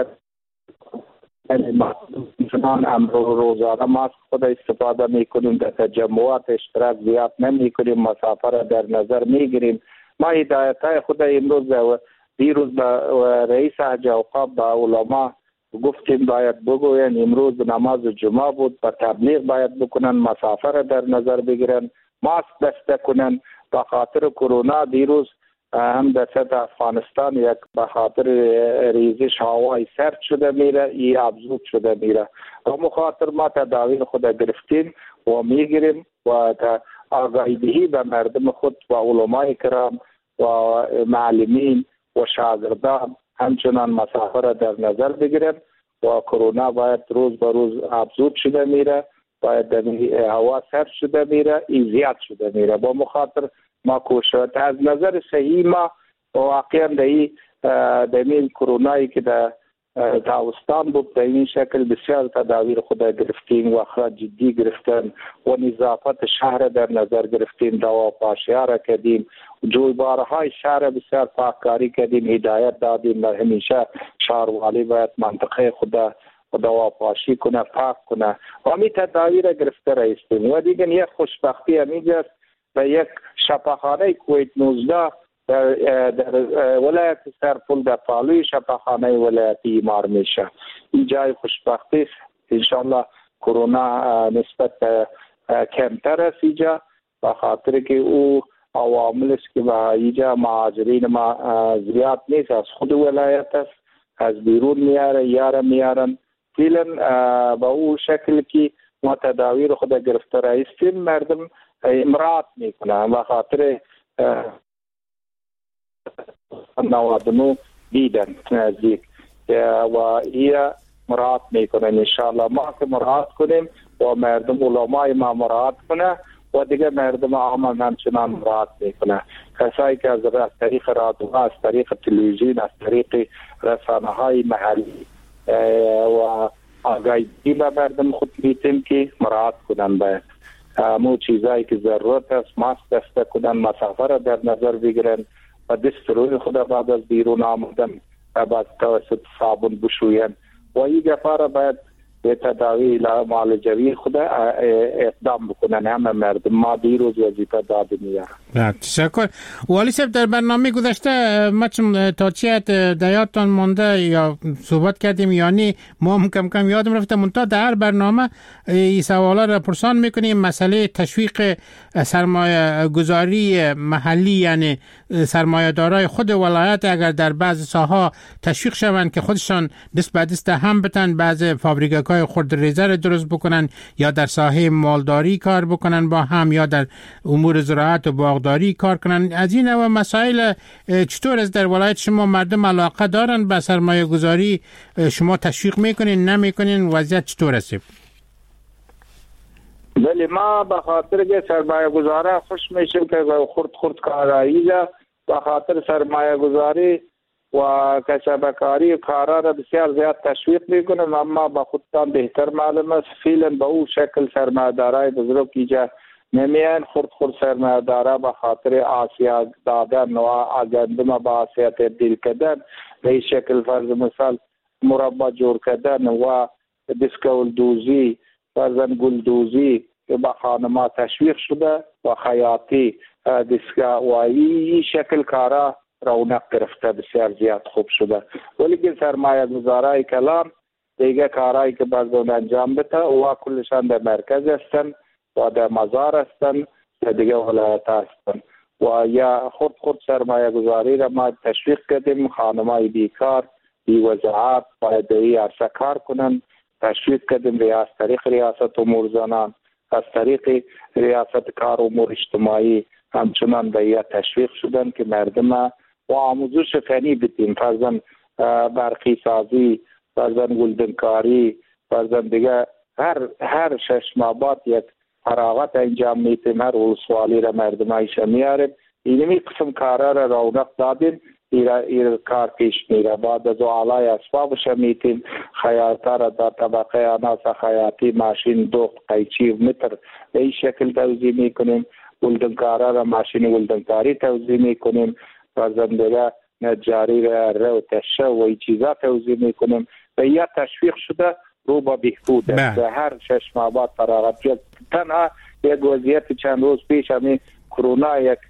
چنان امر روزانه ماسک خود استفاده میکنیم، در تجمعات اشتراک زیاد نمیکنیم، مسافر را در نظر میگیریم. ما هدایت های خود امروز دیروز به رئیس حج اوقاف به علما گفتیم باید بگوین امروز نماز جمعه بود، به تبلیغ باید بکنن، مسافر را در نظر بگیرن، ماسک بسته کنن. به خاطر کرونا دیروز هم در سطح افغانستان یک به خاطر ریزش هوای سرد شده میره، ای افزود شده میره. و مخاطر ما تداویر خود گرفتیم و میگیریم و آگاهی دهی به مردم خود و علمای کرام و معلمین و شاگردان همچنان مسافر را در نظر بگیرن و کرونا باید روز به روز افزود شده میره، باید هوا سرد شده میره، ای زیاد شده میره. با مخاطر ما کوشش از نظر صحیح ما واقعا در این کرونایی که در تابستان بود در این شکل بسیار تدابیر خود گرفتیم و خود جدی گرفتن و نظافت شهر در نظر گرفتیم، دوا پاشی ها را کردیم، جویبارهای شهر بسیار پاککاری کردیم، هدایت دادیم در همیشه شهروالی باید منطقه خود دوا پاشی کنه، پاک کنه و می تدابیر گرفته رایستیم. و دیگه یک خوشبختی همیجاست به یک شفاخانه کویت نوزده در, در ولایت سرپل در پالوی شفاخانه ولایتی ایمار میشه. این جای خوشبختی است. انشالله کرونا نسبت کمتر است اینجا به خاطر که او عوامل است که به اینجا مهاجرین ما زیاد نیست، از خود ولایت است، از بیرون میاره یاره میارن. فعلا به او شکل که ما تداویر خود گرفته رایستیم مردم امرات میکنن و خاطر نود و نه دیدن نزدیک و این مرات میکنن. انشاءالله ما که مرات کنیم و مردم علمای ما مرات کنه و دیگه مردم عام همچنان مرات میکنه. کسایی که از طریق رادیو، از طریق تلویزیون، از طریق رسانه های محلی و آگاهی به مردم خود میتیم که مرات کنن باید مو چیزایی که ضرورت است ماسک بسته کنن، مسافر در نظر بگیرن و دست روی خود بعد از بیرون آمدن بعد توسط صابون بشوین و این گفاره باید به تداوی معالجوی خود اقدام بکنن. همه مردم ما دیروز وظیفه داده میارن. تشکر. والی صاحب در برنامه گذشته ما چون تاچیت دیاتان مانده یا صحبت کردیم یعنی ما هم کم کم یادم رفته منتها در برنامه این سوالا را پرسان میکنیم. مسئله تشویق سرمایه گذاری محلی یعنی سرمایه دارای خود ولایت اگر در بعض ساحه تشویق شوند که خودشان دست به دست هم بتن بعض فابریکه های خردریزه را درست بکنن یا در ساحه مالداری کار بکنن با هم یا در امور زراعت و باغداری کار کنن. از این نوع مسائل چطور است در ولایت شما؟ مردم علاقه دارن به سرمایه گذاری؟ شما تشویق میکنین نمیکنین؟ وضعیت چطور است؟ بله ما به خاطر که سرمایه گذاره خوش میشیم که خرد خرد کارایی به خاطر سرمایه گذاری و کسبکاری کارا را بسیار زیاد تشویق میکنم، اما با خودتان بهتر معلوم است فعلا به او شکل سرمایه‌دارای بزرگ اینجا نمیان. خرد خرد سرمایه‌دارا به خاطر آسیا دادن و گندم با آسیا تبدیل کردن به این شکل فرض مثال مربا جور کردن و دیسکول دوزی فرزن گل دوزی به خانما تشویق شده و خیاطی دیسکا و این شکل کارا رونق گرفته، بسیار زیاد خوب شده. ولی که سرمایه گذارای کلان دیگه کارایی که باید انجام بده و کلشان در مرکز هستن و در مزار هستن و دیگه ولایت هستن و یا خود خود سرمایه گذاری را ما تشویق کردیم. خانمای بیکار بی وضاحت باید ای عرصه کار کنن، تشویق کردیم از طریق ریاست امور زنان، از طریق ریاست کار امور اجتماعی همچنان به ای تشویق شدن که مردم و آموزش فنی بدیم، فرزن برقی سازی، فرزن گلدنکاری، فرزن دیگه هر هر شش ماه بعد یک فراغت انجام میتیم، هر ولسوالی را مردم ایش میاریم. اینمی قسم کارا را رونق دادیم، ایرا ایر کار پیش میره. بعد از آلای اسبابش میتیم، خیاطا را در طبقه اناس خیاطی ماشین دوخت قیچی متر به این شکل توزیع میکنیم. گلدنکارا را ماشین گلدنکاری توزیع میکنیم، فرزن دیگه نجاری را رو تشه و این چیزا توزیع میکنیم و یا تشویق شده رو با بهبود. هر شش ماه بعد فراغت شد. تنها یک وضعیت چند روز پیش همین کرونا یک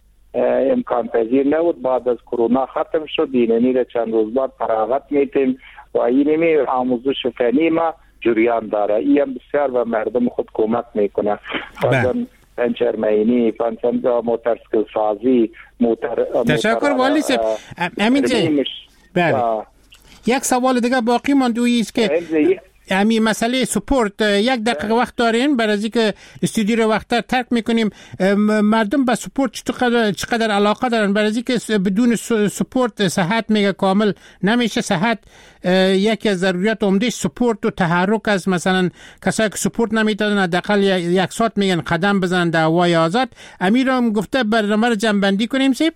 امکان پذیر نبود، بعد از کرونا ختم شد، اینمی را چند روز بعد فراغت میتیم و اینمی آموزش فنی ما جریان داره. این هم بسیار و مردم خود کمک میکنه. فرزن پنچرمینی، فرزن موترسکل سازی، موتر تشکر والی صاحب. امین جی بله یک سوال دیگه باقی مانده است که همین مسئله سپورت. یک دقیقه وقت دارین برای از اینکه استودیو رو وقت‌تر ترک میکنیم. مردم به سپورت چقدر چقدر علاقه دارن؟ برای از اینکه بدون سپورت صحت میگه کامل نمیشه. صحت یکی از ضروریات عمده سپورت و تحرک است. مثلا کسایی که سپورت نمیتونن حداقل یک ساعت میگن قدم بزنن در هوای آزاد. امیر هم گفته برنامه رو جمع بندی کنیم سیب.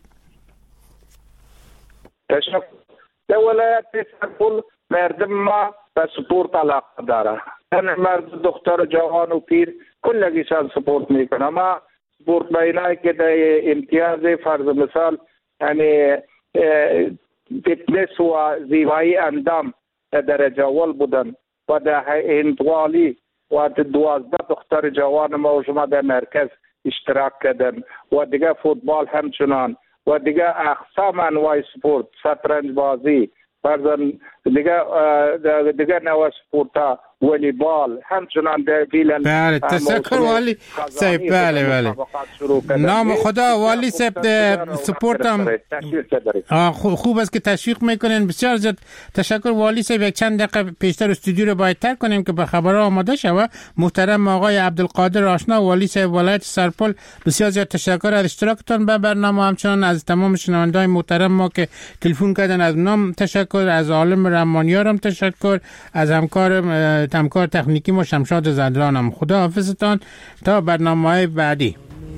تشکر. در ولایت سرپل مردم ما به سپورت علاقه داره. من مرد دختر جوان و پیر کلگیشان سپورت میکنه. ما سپورت بینایی که در امتیاز فرض مثال یعنی فیتنس و زیبایی اندام درجه اول بودن و در هندوالی و دوازده دختر جوان ما و شما در مرکز اشتراک کردن و دیگه فوتبال همچنان و دیگه اقسام انواع سپورت، شطرنج بازی، فرزن دیگه دیگه نوع سپورتا، والیبال همچنان در ویلن. بله تشکر والی صاحب. بله بله نام خدا والی صاحب سپورت هم خوب است که تشویق میکنین. بسیار زیاد تشکر والی صاحب. یک چند دقیقه پیشتر استودیو رو باید ترک کنیم که به خبرها آماده شود. محترم آقای عبدالقادر آشنا والی صاحب ولایت سرپل، بسیار زیاد تشکر از اشتراکتان به برنامه. همچنان از تمام شنوندگان محترم ما که تلفن کردن از نام تشکر. از عالم رحمانیار هم تشکر. از همکار همکار تکنیکی ما شمشاد زدرانم. خدا حافظتان تا برنامه‌های بعدی.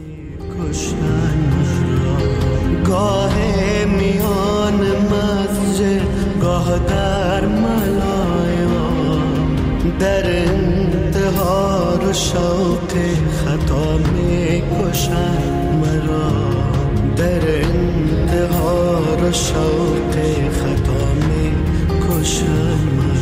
گاه میان مسجد گاه در ملایا، در انتحار و شوق خطا می کشن مرا، در انتحار و شوق خطا می کشن مرا.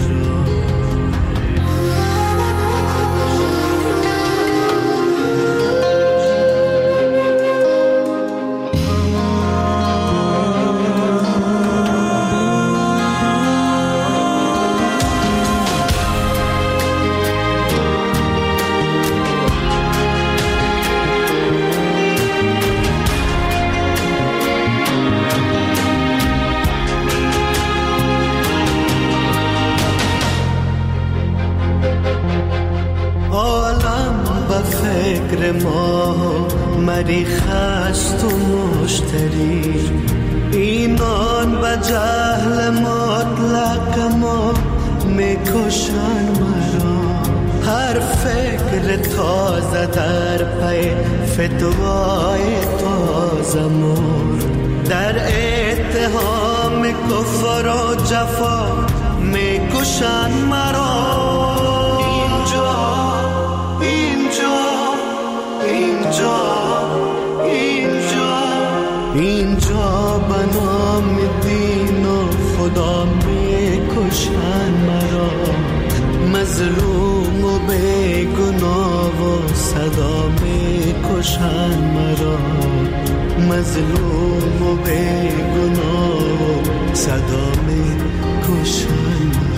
ما مریخ است و مشتری، اینان به جهل مطلق ما میکشن مرا. هر فکر تازه در پی فتوای تازه مور، در اتهام کفر و جفا میکشن مرا. اینجا اینجا اینجا اینجا اینجا به نام دین و خدا میکشن مرا. مظلوم مظلوم و بیگناه و صدا می کشن مرا، مظلوم و بیگناه و صدا می کشن مرا.